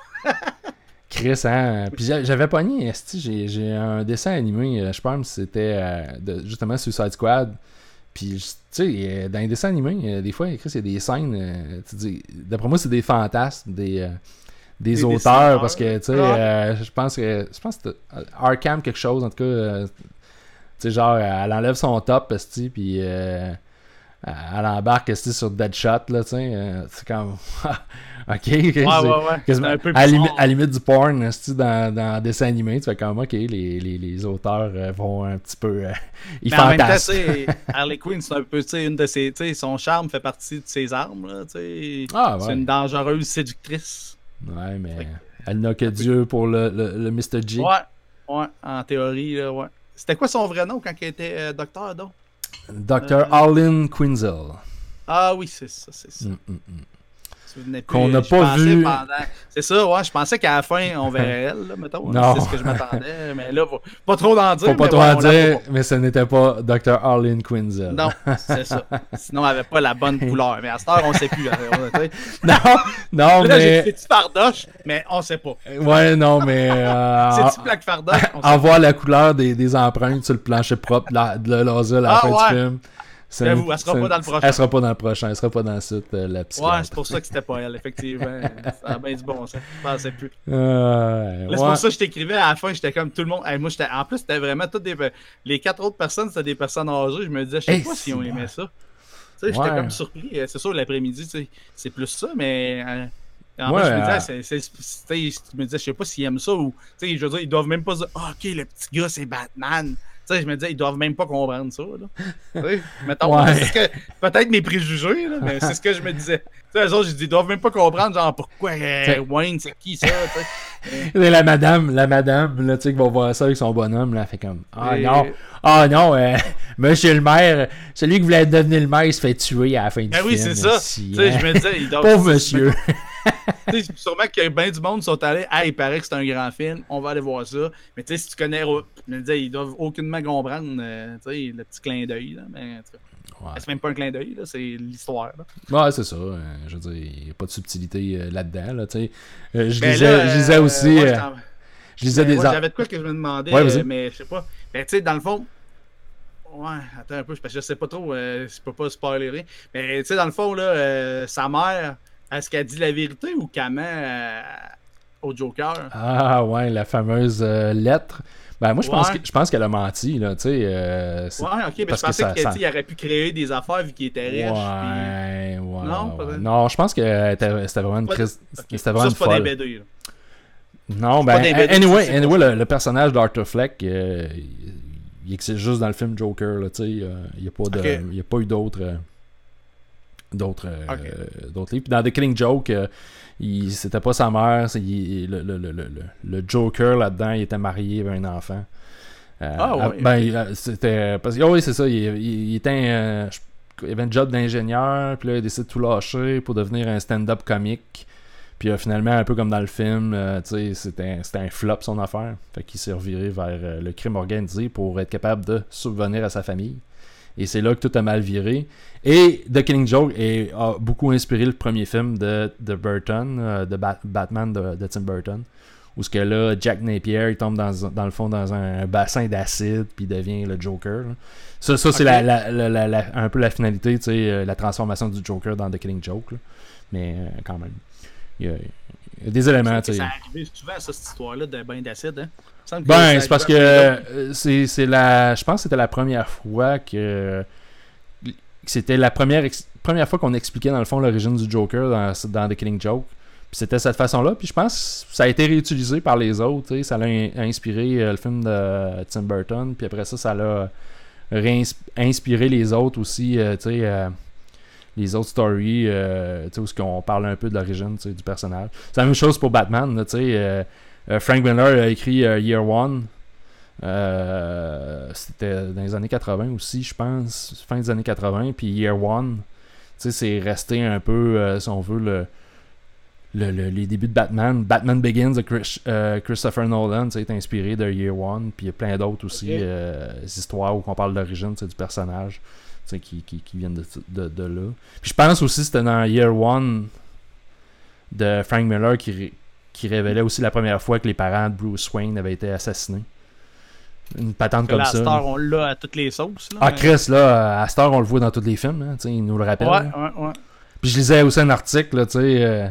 Chris, hein? Puis j'avais pogné, j'ai un dessin animé, je pense que c'était justement Suicide Squad. Puis, tu sais, dans les dessins animés, des fois, Chris, il y a des scènes, d'après moi, c'est des fantasmes, des auteurs, parce que, tu sais, je pense que c'était Arkham quelque chose, en tout cas, tu sais, genre, elle enlève son top, puis elle embarque sur Deadshot, là, tu sais, c'est comme... ok, ouais. Un peu à la limite du porn, dans un dessin animé, tu fais comme, ok, les auteurs vont un petit peu... ils fantasment. En même temps, Harley Quinn, c'est un peu, tu sais, une de ses... Tu sais, son charme fait partie de ses armes, là, tu sais. Ah, ouais. C'est une dangereuse séductrice. Ouais, mais elle n'a que Dieu pour le Mr. G. Ouais, en théorie, là, ouais. C'était quoi son vrai nom quand il était docteur, donc? Dr. Harleen Quinzel. Ah oui, c'est ça. Qu'on n'a pas vu. C'est ça, ouais. Je pensais qu'à la fin, on verrait elle, là, mettons. Non. C'est ce que je m'attendais. Mais là, pas trop en dire. Faut pas trop en dire, mais ce n'était pas Dr. Harleen Quinzel. Non, c'est ça. Sinon, elle n'avait pas la bonne couleur. Mais à cette heure, on ne sait plus. Non, là, mais. C'est-tu fardoche, mais on ne sait pas. Ouais, non, mais. C'est-tu plaque fardoche? Envoie la couleur des empreintes sur le plancher propre de l'asile à la fin du film. J'avoue, elle sera pas dans le prochain. Elle sera pas dans le prochain, elle sera pas dans le site, la psychiatre. Ouais, c'est pour ça que c'était pas elle, effectivement. Ça a bien du bon sens. Je pensais plus. C'est pour ça que je t'écrivais à la fin, j'étais comme tout le monde. Moi, en plus, c'était vraiment toutes les 4 autres personnes, c'était des personnes âgées. Je me disais, je sais pas si on aimait ça. sais, j'étais Ouais. comme surpris. C'est sûr, l'après-midi, tu sais, c'est plus ça, mais en Ouais, fait, je me disais, je me disais, je sais pas s'ils aiment ça ou, tu sais, je veux dire, ils doivent même pas dire, ah, ok, le petit gars, c'est Batman. Tu sais, je me disais, ils doivent même pas comprendre ça, là. Tu sais, mettons, Ouais. c'est ce que, peut-être mes préjugés, là, mais c'est ce que je me disais. Tu sais, eux autres, je dis, ils doivent même pas comprendre, genre, pourquoi Wayne, c'est qui ça, tu sais. Et la madame, là, tu sais, qui va voir ça avec son bonhomme, là, elle fait comme, ah non, monsieur le maire, celui qui voulait devenir le maire, il se fait tuer à la fin du Ben film. oui, c'est ça. Si, Tu sais, je me disais, ils doivent. Pauvre monsieur. Tu sais, sûrement qu'il y a bien du monde qui sont allés. Ah, il paraît que c'est un grand film, on va aller voir ça. Mais tu sais, si tu connais. Je me disais, ils doivent aucunement comprendre tu sais, le petit clin d'œil. Là. Mais en tout cas, Ouais. c'est même pas un clin d'œil, là, c'est l'histoire. Là. Ouais, c'est ça. Je veux dire, il n'y a pas de subtilité là-dedans. Là, tu sais. Je Ben lisais, là, je lisais aussi. moi, je lisais des j'avais de quoi que je me demandais, Ouais, mais je sais pas. Ben, tu sais, dans le fond. Ouais, attends un peu, parce que je sais pas trop, je peux pas spoiler rien. Mais tu sais, dans le fond, là, sa mère, est-ce qu'elle dit la vérité ou qu'elle ment au Joker? Ah ouais, la fameuse lettre. Ben moi Ouais. je pense qu'elle a menti, là, tu sais. Ouais, ok, mais je parce que pensais ça- qu'il ça- aurait pu créer des affaires vu qu'il était riche. Ouais, ouais. Non, ouais. peut-être. Non, je pense que c'était vraiment une Pas- crise. Ok. C'était vraiment Ça, une c'est pas des folle. BD. Là. Non, pas ben, des BD, anyway, c'est le personnage d'Arthur Fleck, il existe juste dans le film Joker, là, tu sais. Il n'y a pas de, Ok. il y a pas eu d'autres Ok. livres. Puis dans The Killing Joke, c'était pas sa mère, le Joker là-dedans, il était marié avec un enfant. Ouais. Ben, c'était. Parce que, oui, c'est ça, il était il avait un job d'ingénieur, puis là, il décide de tout lâcher pour devenir un stand-up comique. Puis finalement, un peu comme dans le film, tu sais, c'était un flop son affaire. Fait qu'il s'est reviré vers le crime organisé pour être capable de subvenir à sa famille. Et c'est là que tout a mal viré. Et The Killing Joke a beaucoup inspiré le premier film de Burton, de Batman de Tim Burton. Où ce que là, Jack Napier, il tombe dans le fond dans un bassin d'acide, puis il devient le Joker. Là. Ça c'est un peu la finalité, tu sais, la transformation du Joker dans The Killing Joke. Là. Mais quand même, il y a des éléments, tu sais. Ça arrive souvent, ça, cette histoire-là, de bain d'acide. Hein? Il semble que Ben, ça c'est parce arrive à plein que je pense que c'était la première fois que c'était la première fois qu'on expliquait dans le fond l'origine du Joker dans The Killing Joke. Puis c'était cette façon-là. Puis je pense que ça a été réutilisé par les autres. T'sais. Ça l'a inspiré le film de Tim Burton. Puis après ça l'a inspiré les autres aussi. Les autres stories où on parle un peu de l'origine du personnage. C'est la même chose pour Batman. Là, Frank Miller a écrit Year One. C'était dans les années 80 aussi, je pense. Fin des années 80. Puis Year One, c'est resté un peu, si on veut, les débuts de Batman. Batman Begins de Christopher Nolan est inspiré de Year One. Puis il y a plein d'autres aussi histoires où on parle de l'origine du personnage qui viennent de là. Puis je pense aussi que c'était dans Year One de Frank Miller qui révélait aussi la première fois que les parents de Bruce Wayne avaient été assassinés. Une patente comme à ça. cette heure, on l'a à toutes les sauces. Là, Ah, Chris, là, à cette heure, on le voit dans tous les films. Hein, il nous le rappelle. Ouais. Puis je lisais aussi un article, là, tu sais.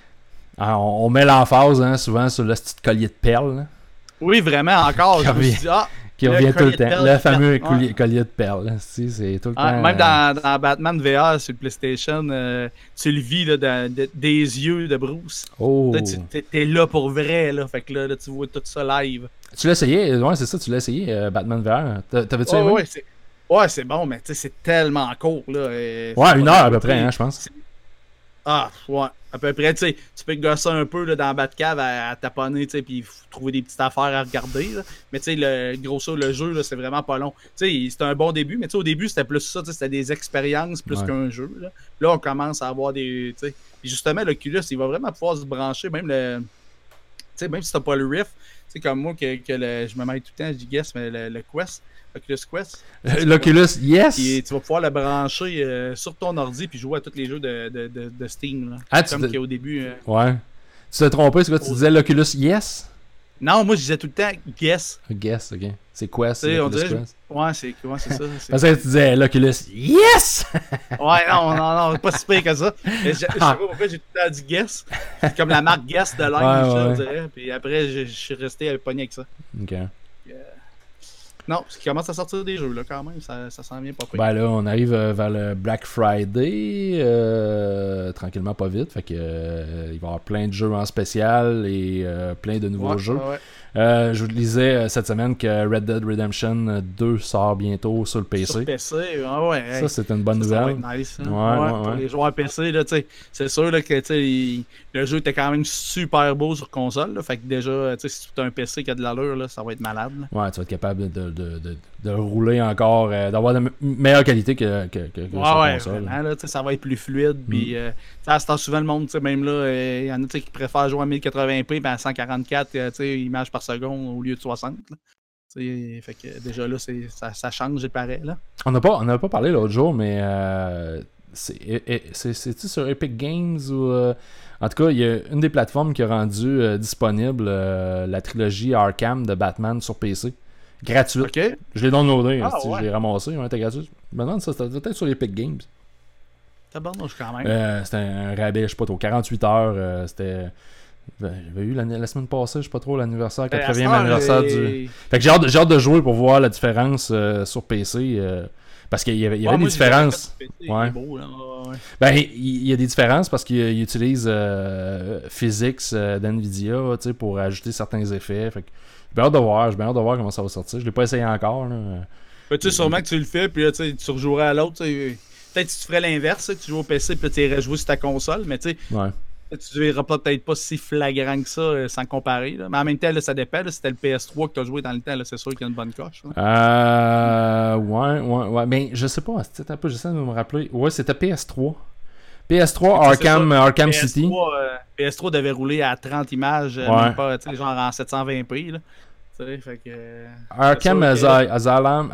On met l'emphase souvent sur le petit collier de perles. Là, oui, vraiment, encore. Je me suis dit, qui revient tout le temps. perles, Le fameux ouais. collier de perles. Là, c'est tout le temps. Même dans Batman VR sur le PlayStation, tu le vis là, des yeux de Bruce. Oh. Là, t'es là pour vrai. Là, fait que là, tu vois tout ça live. Tu l'as essayé? Ouais, c'est ça, tu l'as essayé, Batman VR. T'avais-tu aimé? Ouais, c'est bon, mais c'est tellement court. Là, ouais, 1 heure à peu près, je pense. Ah, ouais, à peu près. Tu peux gosser un peu là, dans Batcave à taponner, puis trouver des petites affaires à regarder. Là. Mais tu sais, grosso le jeu, là, c'est vraiment pas long. Tu sais, c'était un bon début, mais au début, c'était plus ça. C'était des expériences plus qu'un jeu. Là, on commence à avoir des. Puis justement, l'Oculus, il va vraiment pouvoir se brancher, même si t'as pas le Rift. C'est comme moi je me mets tout le temps, je dis guess, mais le Quest, Oculus Quest. L'Oculus, yes! Puis tu vas pouvoir le brancher sur ton ordi puis jouer à tous les jeux de Steam. Là. Ah, comme qu'au début. Ouais. Tu t'es trompé, c'est quoi? Tu disais l'Oculus, yes? Non, moi je disais tout le temps guess. Guess, ok. C'est Quest, on dirait, Quest. Ouais, c'est ça. Parce que tu disais l'Oculus, yes! Ouais, non, pas si pire que ça. Je sais pas pourquoi j'ai tout le temps dit guess. C'est comme la marque guess de l'âge, on dirait. Puis après, je suis resté pogné avec ça. Ok. Non, parce qu'il commence à sortir des jeux, là, quand même. Ça s'en vient pas pire. Ben là, on arrive vers le Black Friday, tranquillement, pas vite. Fait que il va y avoir plein de jeux en spécial et plein de nouveaux jeux. Je vous disais cette semaine que Red Dead Redemption 2 sort bientôt sur le PC. Sur PC, ouais. Ça, c'est une bonne nouvelle. Ça va être nice. Hein? Pour les joueurs PC, là, c'est sûr là, que le jeu était quand même super beau sur console. Là, fait que déjà, si tu as un PC qui a de l'allure, là, ça va être malade. Là. Ouais, tu vas être capable de rouler encore, d'avoir de meilleure qualité que sur console. Vraiment, là, ça va être plus fluide. Puis, ça se souvent le monde, même là, il y en a qui préfèrent jouer à 1080p à 144 images par seconde au lieu de 60. Là. Fait que déjà là, ça change, il paraît. Là. On n'a pas parlé l'autre jour, mais c'est-tu sur Epic Games ou. En tout cas, il y a une des plateformes qui a rendu disponible la trilogie Arkham de Batman sur PC. Gratuite. Okay. Je l'ai downloadé, je l'ai ramassé, c'était gratuit. Je me demande ça, c'était peut-être sur Epic Games. Tabarnouche quand même. C'était un rabais, je sais pas trop, 48 heures, c'était. J'avais eu la semaine passée, je sais pas trop, l'anniversaire, 80e anniversaire du. Fait que j'ai hâte de jouer pour voir la différence sur PC. Parce qu'il y avait des différences. Ouais. Beau, là. Ben, il y a des différences parce qu'il utilise Physics d'NVIDIA pour ajouter certains effets. Fait que j'ai bien hâte de voir comment ça va sortir. Je l'ai pas essayé encore. Tu sais, sûrement que tu le fais, puis là, tu rejouerais à l'autre. Peut-être que tu ferais l'inverse, tu joues au PC, puis tu irais jouer sur ta console, mais tu sais. Ouais. Tu ne verras peut-être pas si flagrant que ça sans comparer. Là. Mais en même temps, là, ça dépend. Là, c'était le PS3 que tu as joué dans le temps. Là, c'est sûr qu'il y a une bonne coche. Ouais. Mais je sais pas. C'était un peu, j'essaie de me rappeler. Ouais, c'était PS3. PS3 Arkham City. PS3 devait rouler à 30 images, même pas, genre en 720p. Là. Fait que, Arkham Asylum.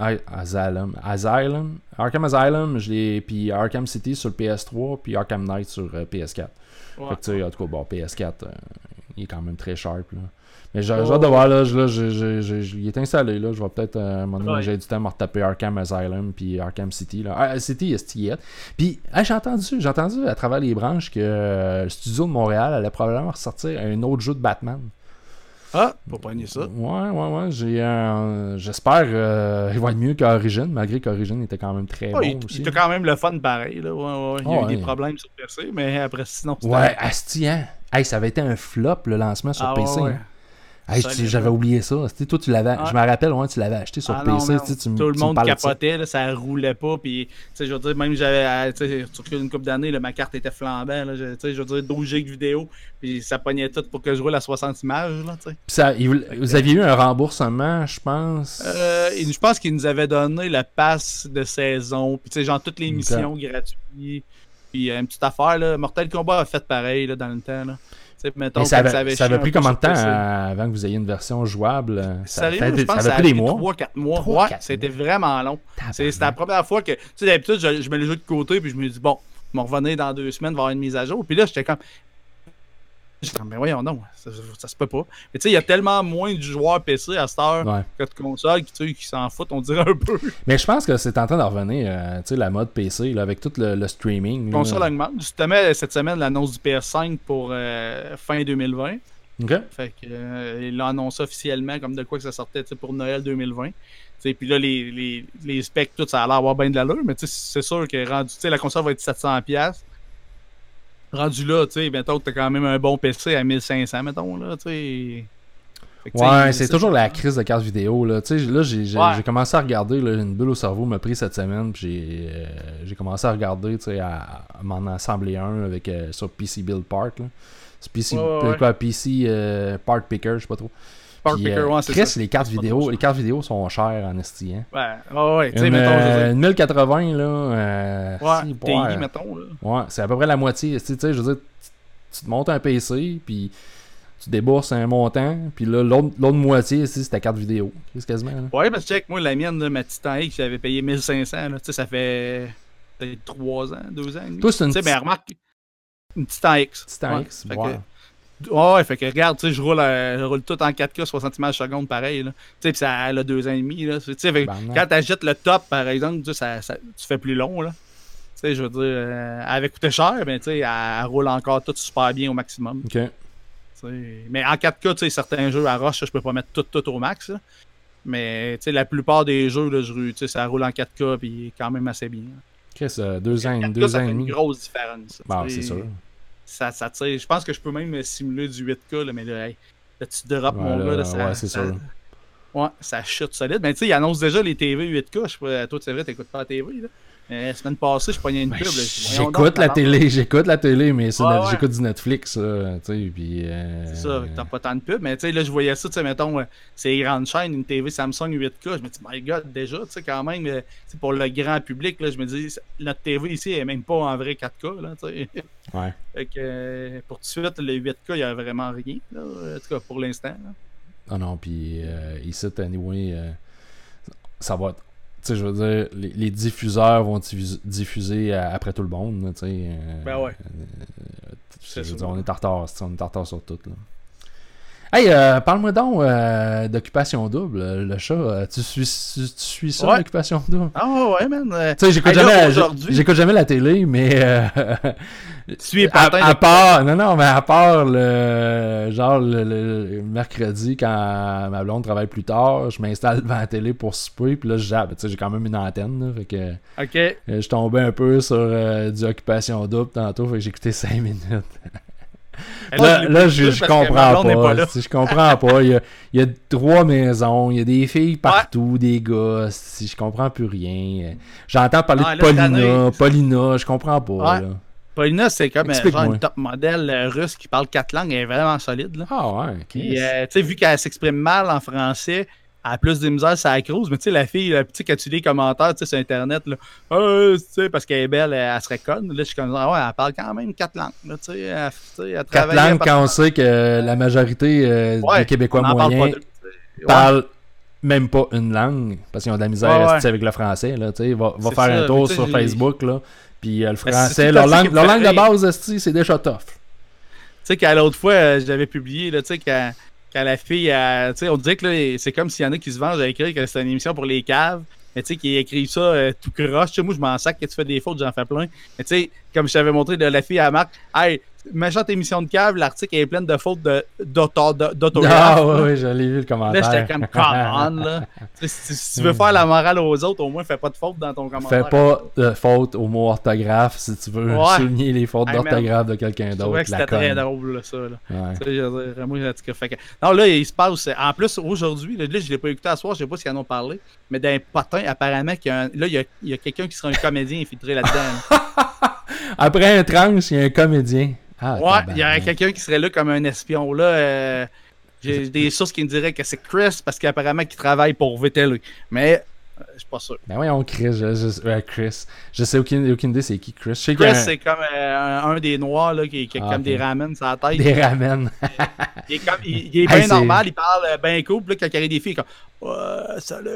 Arkham Asylum, puis Arkham City sur le PS3, puis Arkham Knight sur PS4. Fait que, en tout cas, bon, PS4, il est quand même très sharp. Là. Mais j'ai hâte de voir, là, il est installé. Là, je vais peut-être, à un moment donné, j'ai du temps à me retaper Arkham Asylum puis Arkham City. Là. City, il y a Puis, j'ai entendu à travers les branches que le studio de Montréal allait probablement ressortir un autre jeu de Batman. Ah, pour pogner ça. Ouais. J'espère qu'il va être mieux qu'Origin, malgré qu'Origin était quand même très bon aussi. Il était quand même le fun pareil. Là. Il y a eu des problèmes sur PC, mais après, sinon. Ouais, asti, hein. Hey, ça avait été un flop le lancement sur PC. Ouais. Hey, j'avais oublié ça. Toi, tu l'avais. Je me rappelle, tu l'avais acheté sur PC. Tout le monde capotait, là, ça roulait pas. Puis, je veux dire, même j'avais, sur une couple d'années, ma carte était flambant. Là, je veux dire, 12 gigs de vidéo. Puis, ça pognait tout pour que je roule à 60 images. Là, vous aviez eu un remboursement, je pense. Je pense qu'ils nous avaient donné le pass de saison. Puis, genre, toutes les missions gratuites. Puis, une petite affaire, là, Mortal Kombat a fait pareil là, dans le temps. Là. Mettons, ça avait pris combien de temps avant que vous ayez une version jouable? Sérieux, je pense que ça a pris 3-4 mois. C'était vraiment long. C'était la première fois que... Tu sais, d'habitude, je mets les jeux de côté puis je me dis, bon, je vais revenir dans 2 semaines, voir une mise à jour. Puis là, j'étais comme, mais voyons, non, ça se peut pas. Mais tu sais, il y a tellement moins de joueurs PC à cette heure que de consoles qui s'en foutent, on dirait un peu. Mais je pense que c'est en train de revenir, tu sais, la mode PC, là, avec tout le streaming. Console augmente. Justement, cette semaine, l'annonce du PS5 pour fin 2020. OK. Fait que, il l'a annoncé officiellement comme de quoi que ça sortait pour Noël 2020. Puis là, les specs, tout, ça a l'air d'avoir bien de l'allure, mais c'est sûr que rendu, la console va être 700$. Rendu là, tu sais, mettons que t'as quand même un bon PC à 1500, mettons, là, tu sais. Ouais, c'est toujours la crise de carte vidéo, là. Tu sais, là, j'ai commencé à regarder, là, une bulle au cerveau m'a pris cette semaine, puis j'ai commencé à regarder, tu sais, à m'en assembler un avec, sur PC Build Part, là. C'est PC, PC Part Picker, je sais pas trop. Puis, Chris, les cartes vidéo sont chères en esti, hein. Ouais, tu sais, mettons... Une 1080, là... TI, mettons, là. Ouais, c'est à peu près la moitié. Tu sais, je veux dire, tu te montes un PC, puis tu débourses un montant, puis là, l'autre moitié, c'est ta carte vidéo. C'est quasiment, là. Ouais, parce que check, moi, la mienne, là, ma Titan X, j'avais payé 1500, là. Tu sais, ça fait peut-être 3 ans, 2 ans. Toi, c'est une... Tu sais, mais remarque, une Titan X. Titan X, ouais, fait que regarde, tu sais, je roule tout en 4K, 60 images par seconde, pareil, là. Tu sais, pis ça a 2 ans et demi, là. Tu sais, quand t'achètes le top, par exemple, tu fais plus long, là. Tu sais, je veux dire, elle avait coûté cher, mais tu sais, elle roule encore tout super bien au maximum. OK. Mais en 4K, tu sais, certains jeux à rush, je peux pas mettre tout au max, là. Mais la plupart des jeux, là, ça roule en 4K puis quand même assez bien. Qu'est-ce que 2 ans, 4K, deux ça ans et fait demi? une grosse différence. Bah, c'est sûr. Ça, je pense que je peux même simuler du 8K, là, mais là, là tu drops mon là, gars. Là, ouais, c'est sûr. Ouais, ça chute solide. Mais tu sais, ils annoncent déjà les TV 8K. Je sais pas, toi, c'est vrai, t'écoutes pas la TV, là. La semaine passée, je pognais une pub. J'écoute la télé, mais j'écoute du Netflix, tu sais, puis... C'est ça, t'as pas tant de pub, mais tu sais, là, je voyais ça, tu sais, mettons, c'est les grandes chaînes, une TV Samsung 8K, je me dis, my God, déjà, tu sais, quand même, pour le grand public, là, je me dis, notre TV ici est même pas en vrai 4K, là, tu sais. Ouais. Fait que, pour tout de suite, le 8K, il y a vraiment rien, là, en tout cas, pour l'instant, là. Ah non, puis ici, anyway, ça va être... Tu sais, je veux dire, les diffuseurs vont diffuser après tout le monde, tu sais. Ben ouais. Je veux dire, on est en retard sur tout, là. Hey, parle-moi donc d'Occupation Double, le chat. Tu suis ça, ouais. Occupation Double? Ah ouais, man. Tu sais, j'écoute jamais la télé, mais... à part le mercredi, quand ma blonde travaille plus tard, je m'installe devant la télé pour souper, puis là, tu sais, j'ai quand même une antenne, là, fait que... OK. Je tombais un peu sur du Occupation Double tantôt, fait que j'ai écouté 5 minutes. Là, je comprends pas. Je comprends pas. Il y a 3 maisons, il y a des filles partout, des gars. Je comprends plus rien. J'entends parler de Paulina, je comprends pas. Là. Paulina, c'est comme une top modèle russe qui parle 4 langues, elle est vraiment solide. Là. Ah ouais. Puis, tu sais, vu qu'elle s'exprime mal en français, elle a plus de misère, ça accrouse. Mais tu sais, la fille, quand tu lis les commentaires sur Internet, là, parce qu'elle est belle, elle serait conne. Là, je suis comme, ouais, elle parle quand même 4 langues. Là, elle 4 langues quand on sait que la majorité des Québécois moyens parlent même pas une langue, parce qu'ils ont de la misère avec le français. Là, va faire un tour sur Facebook, là, puis le français, leur langue de base, c'est déjà tough. Tu sais qu'à l'autre fois, j'avais publié, là, tu sais, quand la fille, tu sais, on dirait que là, c'est comme s'il y en a qui se vengent à écrire que c'est une émission pour les caves, mais tu sais, qui écrit ça tout croche. Tu sais, moi, je m'en sac que tu fais des fautes, j'en fais plein. Mais tu sais, comme je t'avais montré de la fille à Marc, hey, méchante émission de cave, l'article est plein de fautes d'autographe. Ah ouais, je l'ai vu le commentaire. Là, j'étais comme, come on, là. Si tu veux faire la morale aux autres, au moins, fais pas de fautes dans ton commentaire. Fais pas de fautes au mot orthographe si tu veux souligner les fautes d'orthographe de quelqu'un d'autre. C'est vrai que c'était très drôle, là, ça. Là. Tu sais, je veux dire, moi, non, là, il se passe. En plus, aujourd'hui, là, je l'ai pas écouté à soir, je sais pas s'ils en ont parlé, mais d'un potin, apparemment, il y a quelqu'un qui sera un comédien infiltré là-dedans. Après un tranche, il y a un comédien. Ah, ouais, il y a quelqu'un qui serait là comme un espion. Là, j'ai des sources qui me diraient que c'est Chris parce qu'apparemment qu'il travaille pour VTL. Mais je suis pas sûr. Ben oui, Chris. Chris. Je sais aucune idée c'est qui Chris. Chris, c'est comme un des noirs là, qui a comme des ramen sur la tête. Des ramen. Il est bien normal, il parle bien cool. Puis là, quand il y a des filles, comme salut.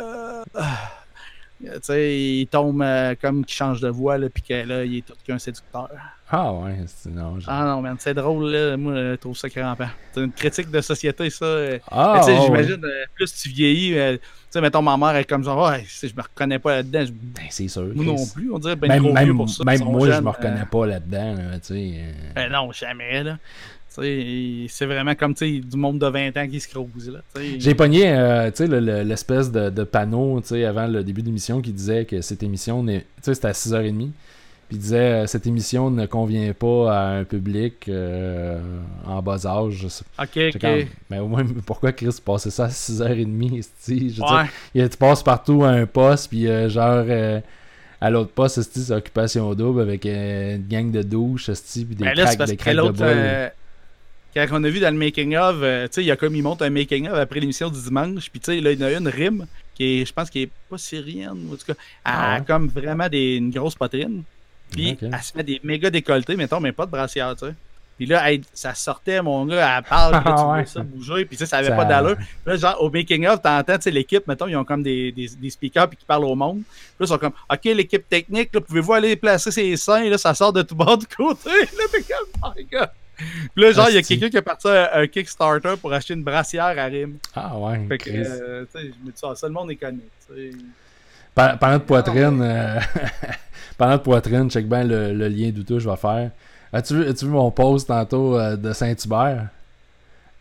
Tu sais, il tombe comme qu'il change de voix, là, puis que là, il est tout qu'un séducteur. Ah ouais, non, man, c'est drôle, là. Moi, je trouve ça crampant. C'est une critique de société, ça. Ah, tu sais, j'imagine, plus tu vieillis, tu sais, mettons, ma mère est comme genre, je me reconnais pas là-dedans. C'est sûr. Moi non plus, on dirait ben trop vieux pour ça. Même moi, je me reconnais pas là-dedans, là, tu sais. Non, jamais, là. C'est vraiment comme du monde de 20 ans qui se crouse. J'ai pogné l'espèce de panneau avant le début de l'émission qui disait que cette émission, c'était à 6h30. Puis il disait cette émission ne convient pas à un public en bas âge. OK. Mais au moins, pourquoi Chris passait ça à 6h30? Tu passes partout à un poste, puis à l'autre poste, c'est Occupation Double avec une gang de douches, puis des cracks de bol. Quand on a vu dans le making-of, il monte un making-of après l'émission du dimanche, puis là, il y a une rime qui est, je pense, qui est pas syrienne, en tout cas. Elle a comme vraiment une grosse poitrine. Puis elle se met des méga décolletés, mettons, mais pas de brassière, tu sais. Puis là, ça sortait, mon gars, elle parle, puis tu vois ça bouger, puis ça avait pas d'allure. Puis là, genre, au making-of, t'entends, l'équipe, mettons, ils ont comme des speakers, puis qui parlent au monde. Puis là, ils sont comme, OK, l'équipe technique, là, pouvez-vous aller placer ses seins, là, ça sort de tout bord du côté. Là, puis comme, my God. Puis là, genre, il y a quelqu'un qui est parti à un Kickstarter pour acheter une brassière à rime. Ah ouais. Fait que, tu sais, je me dis ça, le monde est connu. Parlant de poitrine, parlant de poitrine, check bien le lien douteux que je vais faire. As-tu vu mon post tantôt de Saint-Hubert?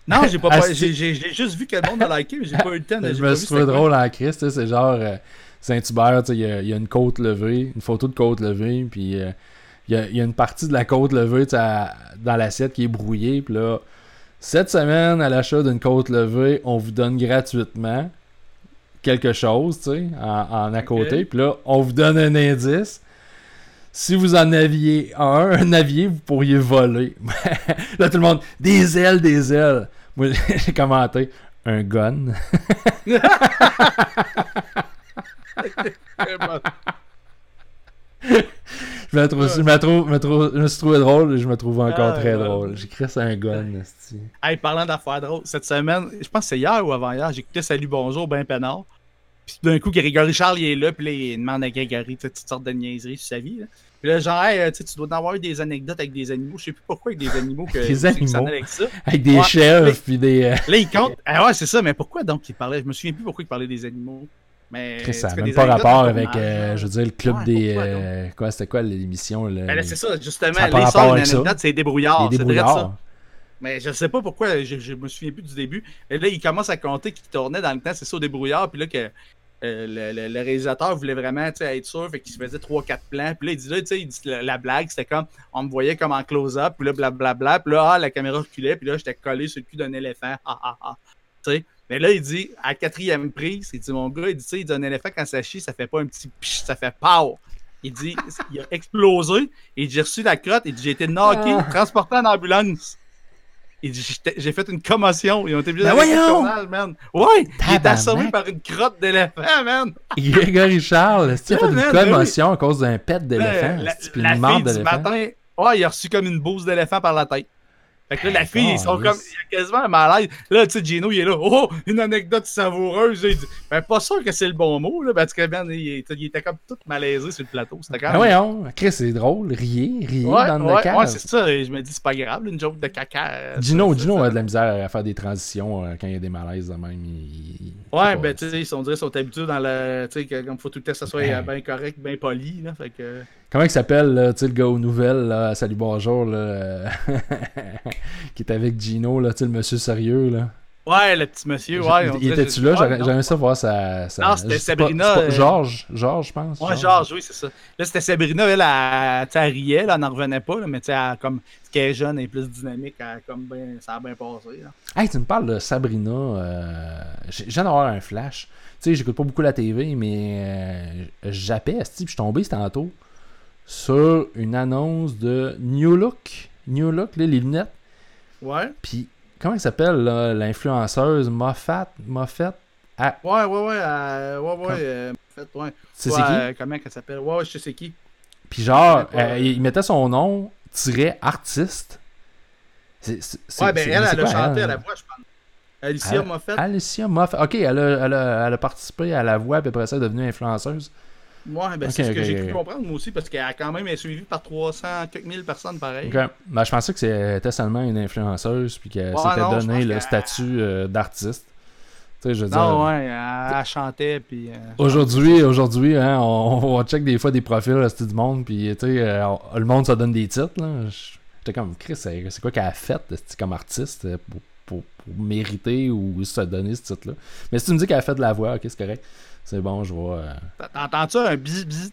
Non, j'ai pas j'ai juste vu que le monde a liké, mais j'ai pas eu le temps de. Je me suis trouvé drôle en Christ, c'est genre Saint-Hubert, il y a une côte levée, une photo de côte levée, puis il y a une partie de la côte levée dans l'assiette qui est brouillée, puis là, cette semaine, à l'achat d'une côte levée, on vous donne gratuitement quelque chose, tu sais, en à côté, puis là, on vous donne un indice. Si vous en aviez un navier, vous pourriez voler. Là, tout le monde, des ailes, des ailes. Moi, j'ai commenté, un gun. Je me suis trouvé drôle et je me trouve encore très drôle. J'ai créé ça un gun. Hey, parlant d'affaires drôles, cette semaine, je pense que c'est hier ou avant-hier, j'écoutais Salut Bonjour, ben peinard. Puis d'un coup, Grégory Charles, il est là, puis là, il demande à Grégory toutes sortes de niaiseries sur sa vie. Là. Puis là, genre, hey, tu dois en avoir eu des anecdotes avec des animaux. Je sais plus pourquoi avec des animaux que des animaux avec ça. Avec des chèvres, puis des... Là, il compte. Ah ouais, c'est ça, mais pourquoi donc il parlait? Je me souviens plus pourquoi il parlait des animaux. Mais ça n'a même pas rapport avec, je veux dire, le club des... C'était quoi l'émission? Ben là, c'est ça, justement. Ça les sorts d'une anecdote, c'est débrouillard. C'est ça. Mais je sais pas pourquoi, je me souviens plus du début. Et là, il commence à compter qu'il tournait dans le temps, c'est ça, au débrouillard. Puis là, que le réalisateur voulait vraiment être sûr, fait qu'il se faisait 3-4 plans. Puis là, il dit la blague, c'était comme, on me voyait comme en close-up, puis là, blablabla. Puis là, la caméra reculait, puis là, j'étais collé sur le cul d'un éléphant. Tu sais. Mais là, il dit, à 4e prise, il dit, mon gars, il dit, un éléphant, quand ça chie, ça fait pas un petit pich, ça fait pow. Il dit, il a explosé, et j'ai reçu la crotte, et j'ai été knocké, transporté en ambulance. Il dit, j'ai fait une commotion. Ils ont été obligés d'aller au tournage, man. Ouais, il est assommé par une crotte d'éléphant, man. Grégory Charles, il a fait une commotion à cause d'un pet d'éléphant. La fille du matin, il a reçu comme une bouse d'éléphant par la tête. Fait que là, la fille, ils sont comme. Il y a quasiment un malaise. Là, tu sais, Gino, il est là. Oh, une anecdote savoureuse. Il dit, ben, pas sûr que c'est le bon mot, là. Parce que, ben, il était comme tout malaisé sur le plateau. C'était quand même. Chris, c'est drôle. Riez dans le cave. Ouais, c'est ça. Et je me dis, c'est pas grave, une joke de caca. Gino a de la misère à faire des transitions quand il y a des malaises de même. Ben, tu sais, ils sont habitués dans le. Tu sais, comme il faut tout le temps que ça soit bien correct, bien poli, là. Fait que. Comment il s'appelle, tu sais, le gars aux nouvelles, là, Salut Bonjour, là, qui est avec Gino, là, tu sais, le monsieur sérieux, là. Ouais, le petit monsieur, ouais. Il était-tu là? J'aimerais ça voir sa... Non, c'était Sabrina. Georges, je pense. Ouais, Georges, oui, c'est ça. Là, c'était Sabrina, elle riait, elle n'en revenait pas, là, mais tu sais, comme, qui est jeune et plus dynamique, ça a bien passé. Là. Hey, tu me parles de Sabrina, je viens d'avoir un flash. Tu sais, j'écoute pas beaucoup la TV, mais j'appelle, puis je suis tombé tantôt sur une annonce de New Look, là, les lunettes. Ouais. Puis, comment elle s'appelle, là, l'influenceuse Moffat? Ouais. Tu sais c'est qui? Comment elle s'appelle? Ouais, je sais c'est qui. Puis genre, il mettait son nom, artiste. Elle a chanté à la voix, je pense. Alicia Moffat. Alicia Moffat. Ok, elle a participé à la voix, puis après ça, elle est devenue influenceuse. Ouais, ben c'est ce que j'ai pu comprendre moi aussi, parce qu'elle a quand même été suivie par 300 quelques mille personnes pareil. Okay. Ben, je pensais que c'était seulement une influenceuse, puis qu'elle s'était donné le statut d'artiste. Tu sais, je veux dire. Non, ouais, elle chantait, puis. Aujourd'hui, hein, on check des fois des profils du monde, puis tu sais, le monde se donne des titres. J'étais comme, Chris, c'est quoi qu'elle a fait comme artiste pour mériter ou se donner ce titre-là. Mais si tu me dis qu'elle a fait de la voix, ok, c'est correct. C'est bon, je vois. T'entends-tu un bzz bzz?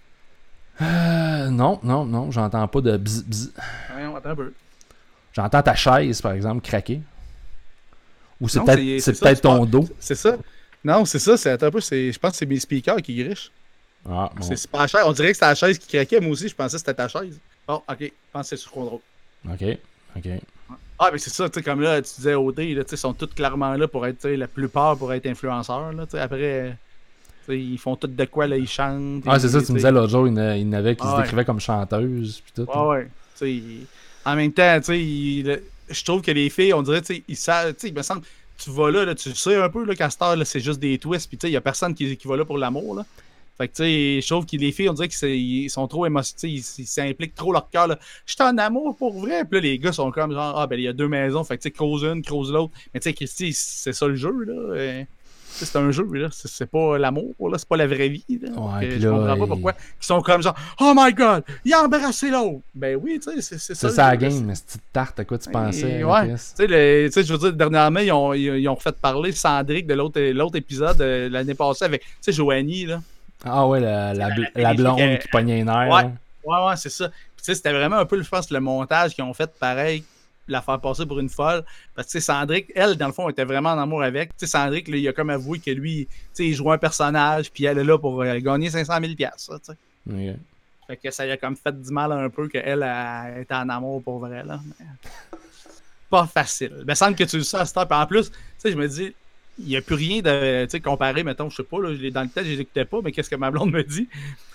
Non, j'entends pas de bzz bzz. Attends un peu. J'entends ta chaise, par exemple, craquer. Ou c'est peut-être ton dos. C'est ça. Non, c'est ça. C'est un peu. Je pense que c'est mes speakers qui grichent. Ah, bon. C'est pas la chaise. On dirait que c'était la chaise qui craquait. Moi aussi, je pensais que c'était ta chaise. Bon, ok. Je pense que c'est sur contrôle. Ok. Ah, mais c'est ça, tu sais, comme là, tu disais OD, là, ils sont tous clairement là pour être, la plupart pour être influenceurs, là, après, ils font tout de quoi, là, ils chantent. Ah, c'est ça, tu me disais l'autre jour, il y en avait qui se décrivaient comme chanteuses, puis tout. Ouais. En même temps, je trouve que les filles, on dirait, ils savent, il me semble, tu vas là, tu sais un peu, là, qu'à cette heure, là, c'est juste des twists, puis il y a personne qui va là pour l'amour, là. Fait que, tu sais, je trouve que les filles, on dirait qu'ils sont trop émotifs, ils s'impliquent trop leur cœur, là. Je suis en amour pour vrai. Puis là, les gars sont comme genre, il y a 2 maisons, fait que, tu sais, creuse une, creuse l'autre. Mais, tu sais, Christy, c'est ça le jeu, là. c'est un jeu, là. C'est pas l'amour, là. C'est pas la vraie vie, là. Ouais, je comprends pas pourquoi ils sont comme genre « Oh my God! Il a embrassé l'autre! » Ben oui, tu sais, c'est ça. C'est ça la game, mais cette petite tarte, à quoi tu pensais? Ouais. Tu sais, je veux dire, dernièrement, ils ont refait parler Cendric de l'autre épisode l'année passée avec, tu sais, Joanie, là. Ah ouais, la blonde qui pognait les nerfs. Ouais, c'est ça. Puis tu sais, c'était vraiment un peu, je pense, le montage qu'ils ont fait pareil, la faire passer pour une folle. Parce que tu sais, Cendric, elle, dans le fond, était vraiment en amour avec. Tu sais, Cendric, là, il a comme avoué que lui, tu sais, il jouait un personnage, puis elle est là pour gagner 500 000 $, tu sais. Okay. Fait que ça lui a comme fait du mal un peu qu'elle était en amour pour vrai, là. Mais... pas facile. Il me semble que tu le sais à cette heure. Puis en plus, tu sais, je me dis, il n'y a plus rien de, tu sais, comparé, mettons, je sais pas, là, dans le temps, je les écoutais pas, mais qu'est-ce que ma blonde me dit?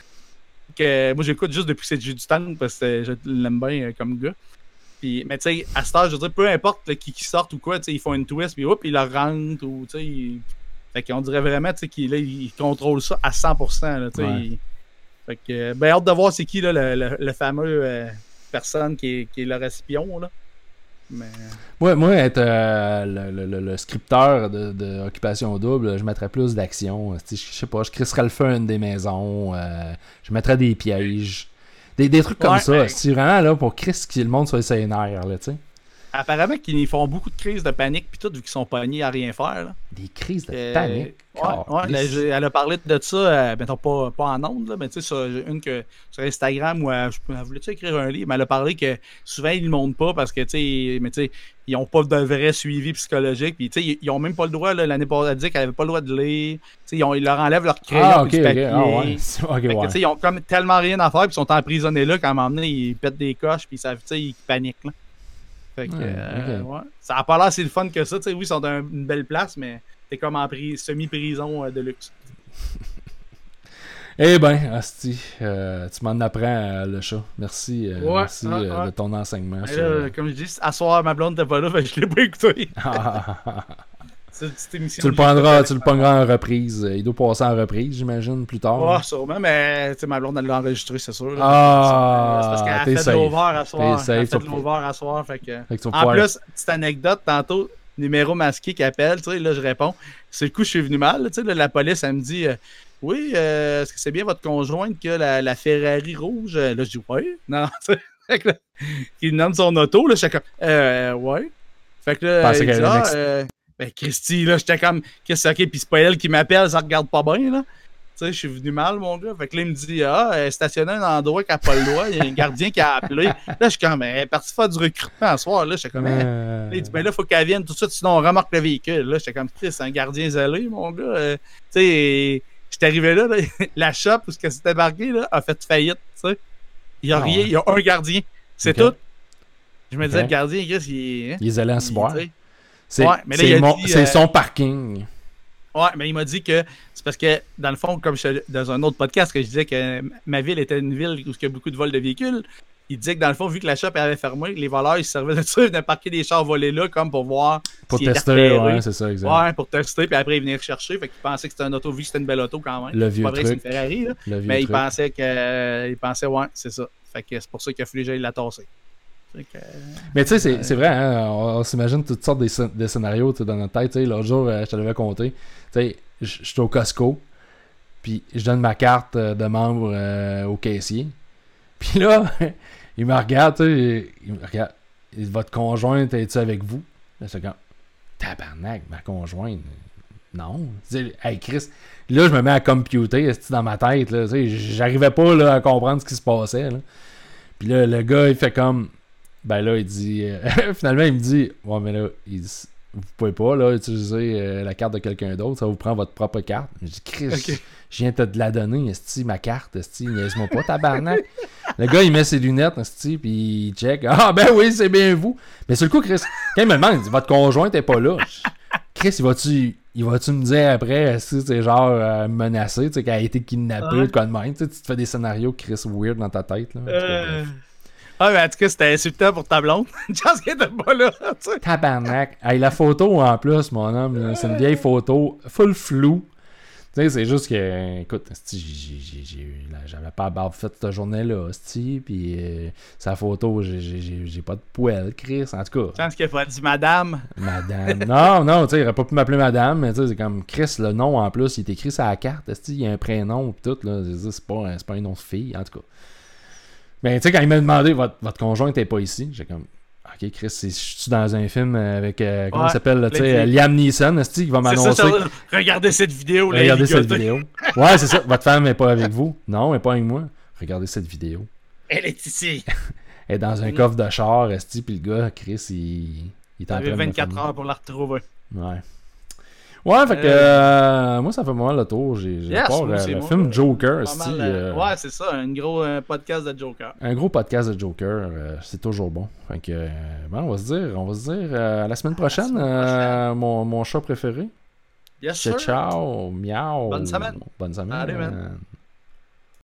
Que moi, j'écoute juste depuis que j'ai du temps, parce que je l'aime bien comme gars. Puis, mais tu sais, à cette heure, je veux dire, peu importe là, qui sortent ou quoi, tu sais, ils font une twist, puis hop, ils la rentrent, ou tu sais, fait qu'on dirait vraiment, tu sais, qu'il contrôle ça à 100%, là, tu sais. Ouais. Fait que, ben, hâte de voir c'est qui, là, le fameux personne qui est le récipient, là. Mais... Moi, être le scripteur de Occupation Double, je mettrais plus d'action. Je sais pas, je crisserais le feu à une des maisons, je mettrais des pièges. Des trucs comme ça. C'est vraiment là pour Chris que le monde soit ses nerfs, là, tu sais. Apparemment qu'ils font beaucoup de crises de panique puis tout, vu qu'ils sont pognés à rien faire. Là. Des crises de panique? Elle a parlé de ça, mettons pas en ondes, là, mais tu sais, sur Instagram où elle voulait-tu écrire un livre, mais elle a parlé que souvent ils ne le montrent pas parce que, tu sais, ils n'ont pas de vrai suivi psychologique, puis tu sais, ils n'ont même pas le droit, là, l'année passée, elle dit qu'elle n'avait pas le droit de lire, tu sais, ils leur enlèvent leur crayon et du papier. Tu sais, ils ont comme tellement rien à faire, puis ils sont emprisonnés là, quand à un moment donné, ils pètent des coches, puis ils paniquent, là. Fait que, ça a pas l'air si le fun que ça. Tu sais, oui, ils sont dans une belle place, mais t'es comme en semi-prison de luxe. Eh ben, Asti, tu m'en apprends le chat. Merci, merci de ton enseignement. Comme je dis, à soir, ma blonde n'était pas là, je l'ai pas écouté. C'est une petite émission. Tu le pogneras en reprise. Il doit passer en reprise, j'imagine, plus tard. Ouais, sûrement, mais ma blonde, elle l'a enregistré, c'est sûr. Là. C'est parce qu'elle a fait de l'over à soir. Elle a fait de l'over à soir. Fait que... En plus, petite anecdote, tantôt, numéro masqué qui appelle, tu sais, là, je réponds. C'est le coup, je suis venu mal. Tu sais, la police, elle me dit oui, est-ce que c'est bien votre conjointe qui a la Ferrari rouge? Là, je dis oui. Non, tu sais. Il nomme son auto, là, je suis comme ouais. Fait que là, il dit ben, Christy, là, j'étais comme, qu'est-ce que c'est, ok, pis c'est pas elle qui m'appelle, ça regarde pas bien, là. Tu sais, je suis venu mal, mon gars. Fait que là, il me dit, elle est stationnée à un endroit qui a pas le droit, il y a un gardien qui a appelé. Là, je suis comme, elle est partie faire du recrutement ce soir, là. J'étais comme, là, il dit, ben là, faut qu'elle vienne tout de suite, sinon on remorque le véhicule. Là, j'étais comme, c'est un gardien zélé, mon gars. Tu sais, j'étais arrivé là, la shop où c'était marqué, là, a fait faillite, tu sais. Il y a rien, il y a un gardien. C'est tout. Je me disais, le gardien, il est allé en ciboire. C'est son parking. Ouais, mais il m'a dit que c'est parce que, dans le fond, comme dans un autre podcast, que je disais que ma ville était une ville où il y a beaucoup de vols de véhicules, il disait que, dans le fond, vu que la shop avait fermé, les voleurs, ils se servaient de ça, ils venaient parquer des chars volés là, comme pour voir. Pour tester, ouais, c'est ça, exactement. Ouais, pour tester, puis après, ils venaient rechercher. Fait qu'ils pensaient que c'était un auto, vu que c'était une belle auto quand même. Le vieux pas vrai truc. que c'est une Ferrari, là. Mais ils pensaient ouais, c'est ça. Fait que c'est pour ça qu'il a fallu que j'aille la tasser. Mais tu sais, c'est vrai, hein, on s'imagine toutes sortes de scénarios dans notre tête. L'autre jour, je te l'avais compté. Je suis au Costco, puis je donne ma carte de membre au caissier. Puis là, il me regarde, il me regarde. Votre conjointe, es-tu avec vous? Là, c'est comme, tabarnak, ma conjointe. Non. Hey Chris, là, je me mets à computer dans ma tête. Là, j'arrivais pas là, à comprendre ce qui se passait. Là. Puis là, le gars, il fait comme. Ben là, il dit. Finalement, il me dit ouais, mais là, vous pouvez pas là, utiliser la carte de quelqu'un d'autre, ça vous prend votre propre carte. Je dis Chris, je viens de te la donner, esti, ma carte, esti, niaise-moi pas, tabarnak. Le gars, il met ses lunettes, esti, puis il check. Ah, ben oui, c'est bien vous. Mais sur le coup, Chris, quand il me demande, il dit votre conjointe est pas là. Chris, il va-tu me dire après, si c'est genre menacé, qu'elle a été kidnappée, quoi de même, tu te fais des scénarios, Chris, weird dans ta tête, là. Ah, mais en tout cas, c'était insultant pour ta blonde. Une chance qu'elle était pas là. T'sais. Tabarnak. Hey, la photo en plus, mon homme, c'est une vieille photo, full flou. Tu sais, c'est juste que, écoute, j'avais pas la barbe faite cette journée-là, puis sa photo, j'ai pas de poêle, Chris, en tout cas. Tu penses qu'il a pas dit madame? Madame. Non, tu sais, il aurait pas pu m'appeler madame, mais tu sais, c'est comme Chris, le nom en plus, il est écrit sur la carte, il y a un prénom, pis tout, là, c'est pas un nom de fille, en tout cas. Mais tu sais, quand il m'a demandé, votre conjoint était pas ici, j'ai comme. Ok, Chris, je suis dans un film avec. Comment il s'appelle, tu sais, Liam Neeson, qui va m'annoncer. Regardez cette vidéo, regardez cette vidéo. Ouais, c'est ça. Votre femme n'est pas avec vous. Non, elle n'est pas avec moi. Regardez cette vidéo. Elle est ici. Elle est dans un coffre de char, puis le gars, Chris, il est en train de. 24 heures pour la retrouver. Ouais. Ouais, fait que moi, ça fait pas mal le tour. J'ai pas le film Joker. Ouais, c'est ça, un gros podcast de Joker. Un gros podcast de Joker, c'est toujours bon. Fait que, on va se dire à la semaine prochaine, mon chat préféré. Yes, sir. Ciao, miaou. Bonne semaine. Bonne semaine. Allez, man.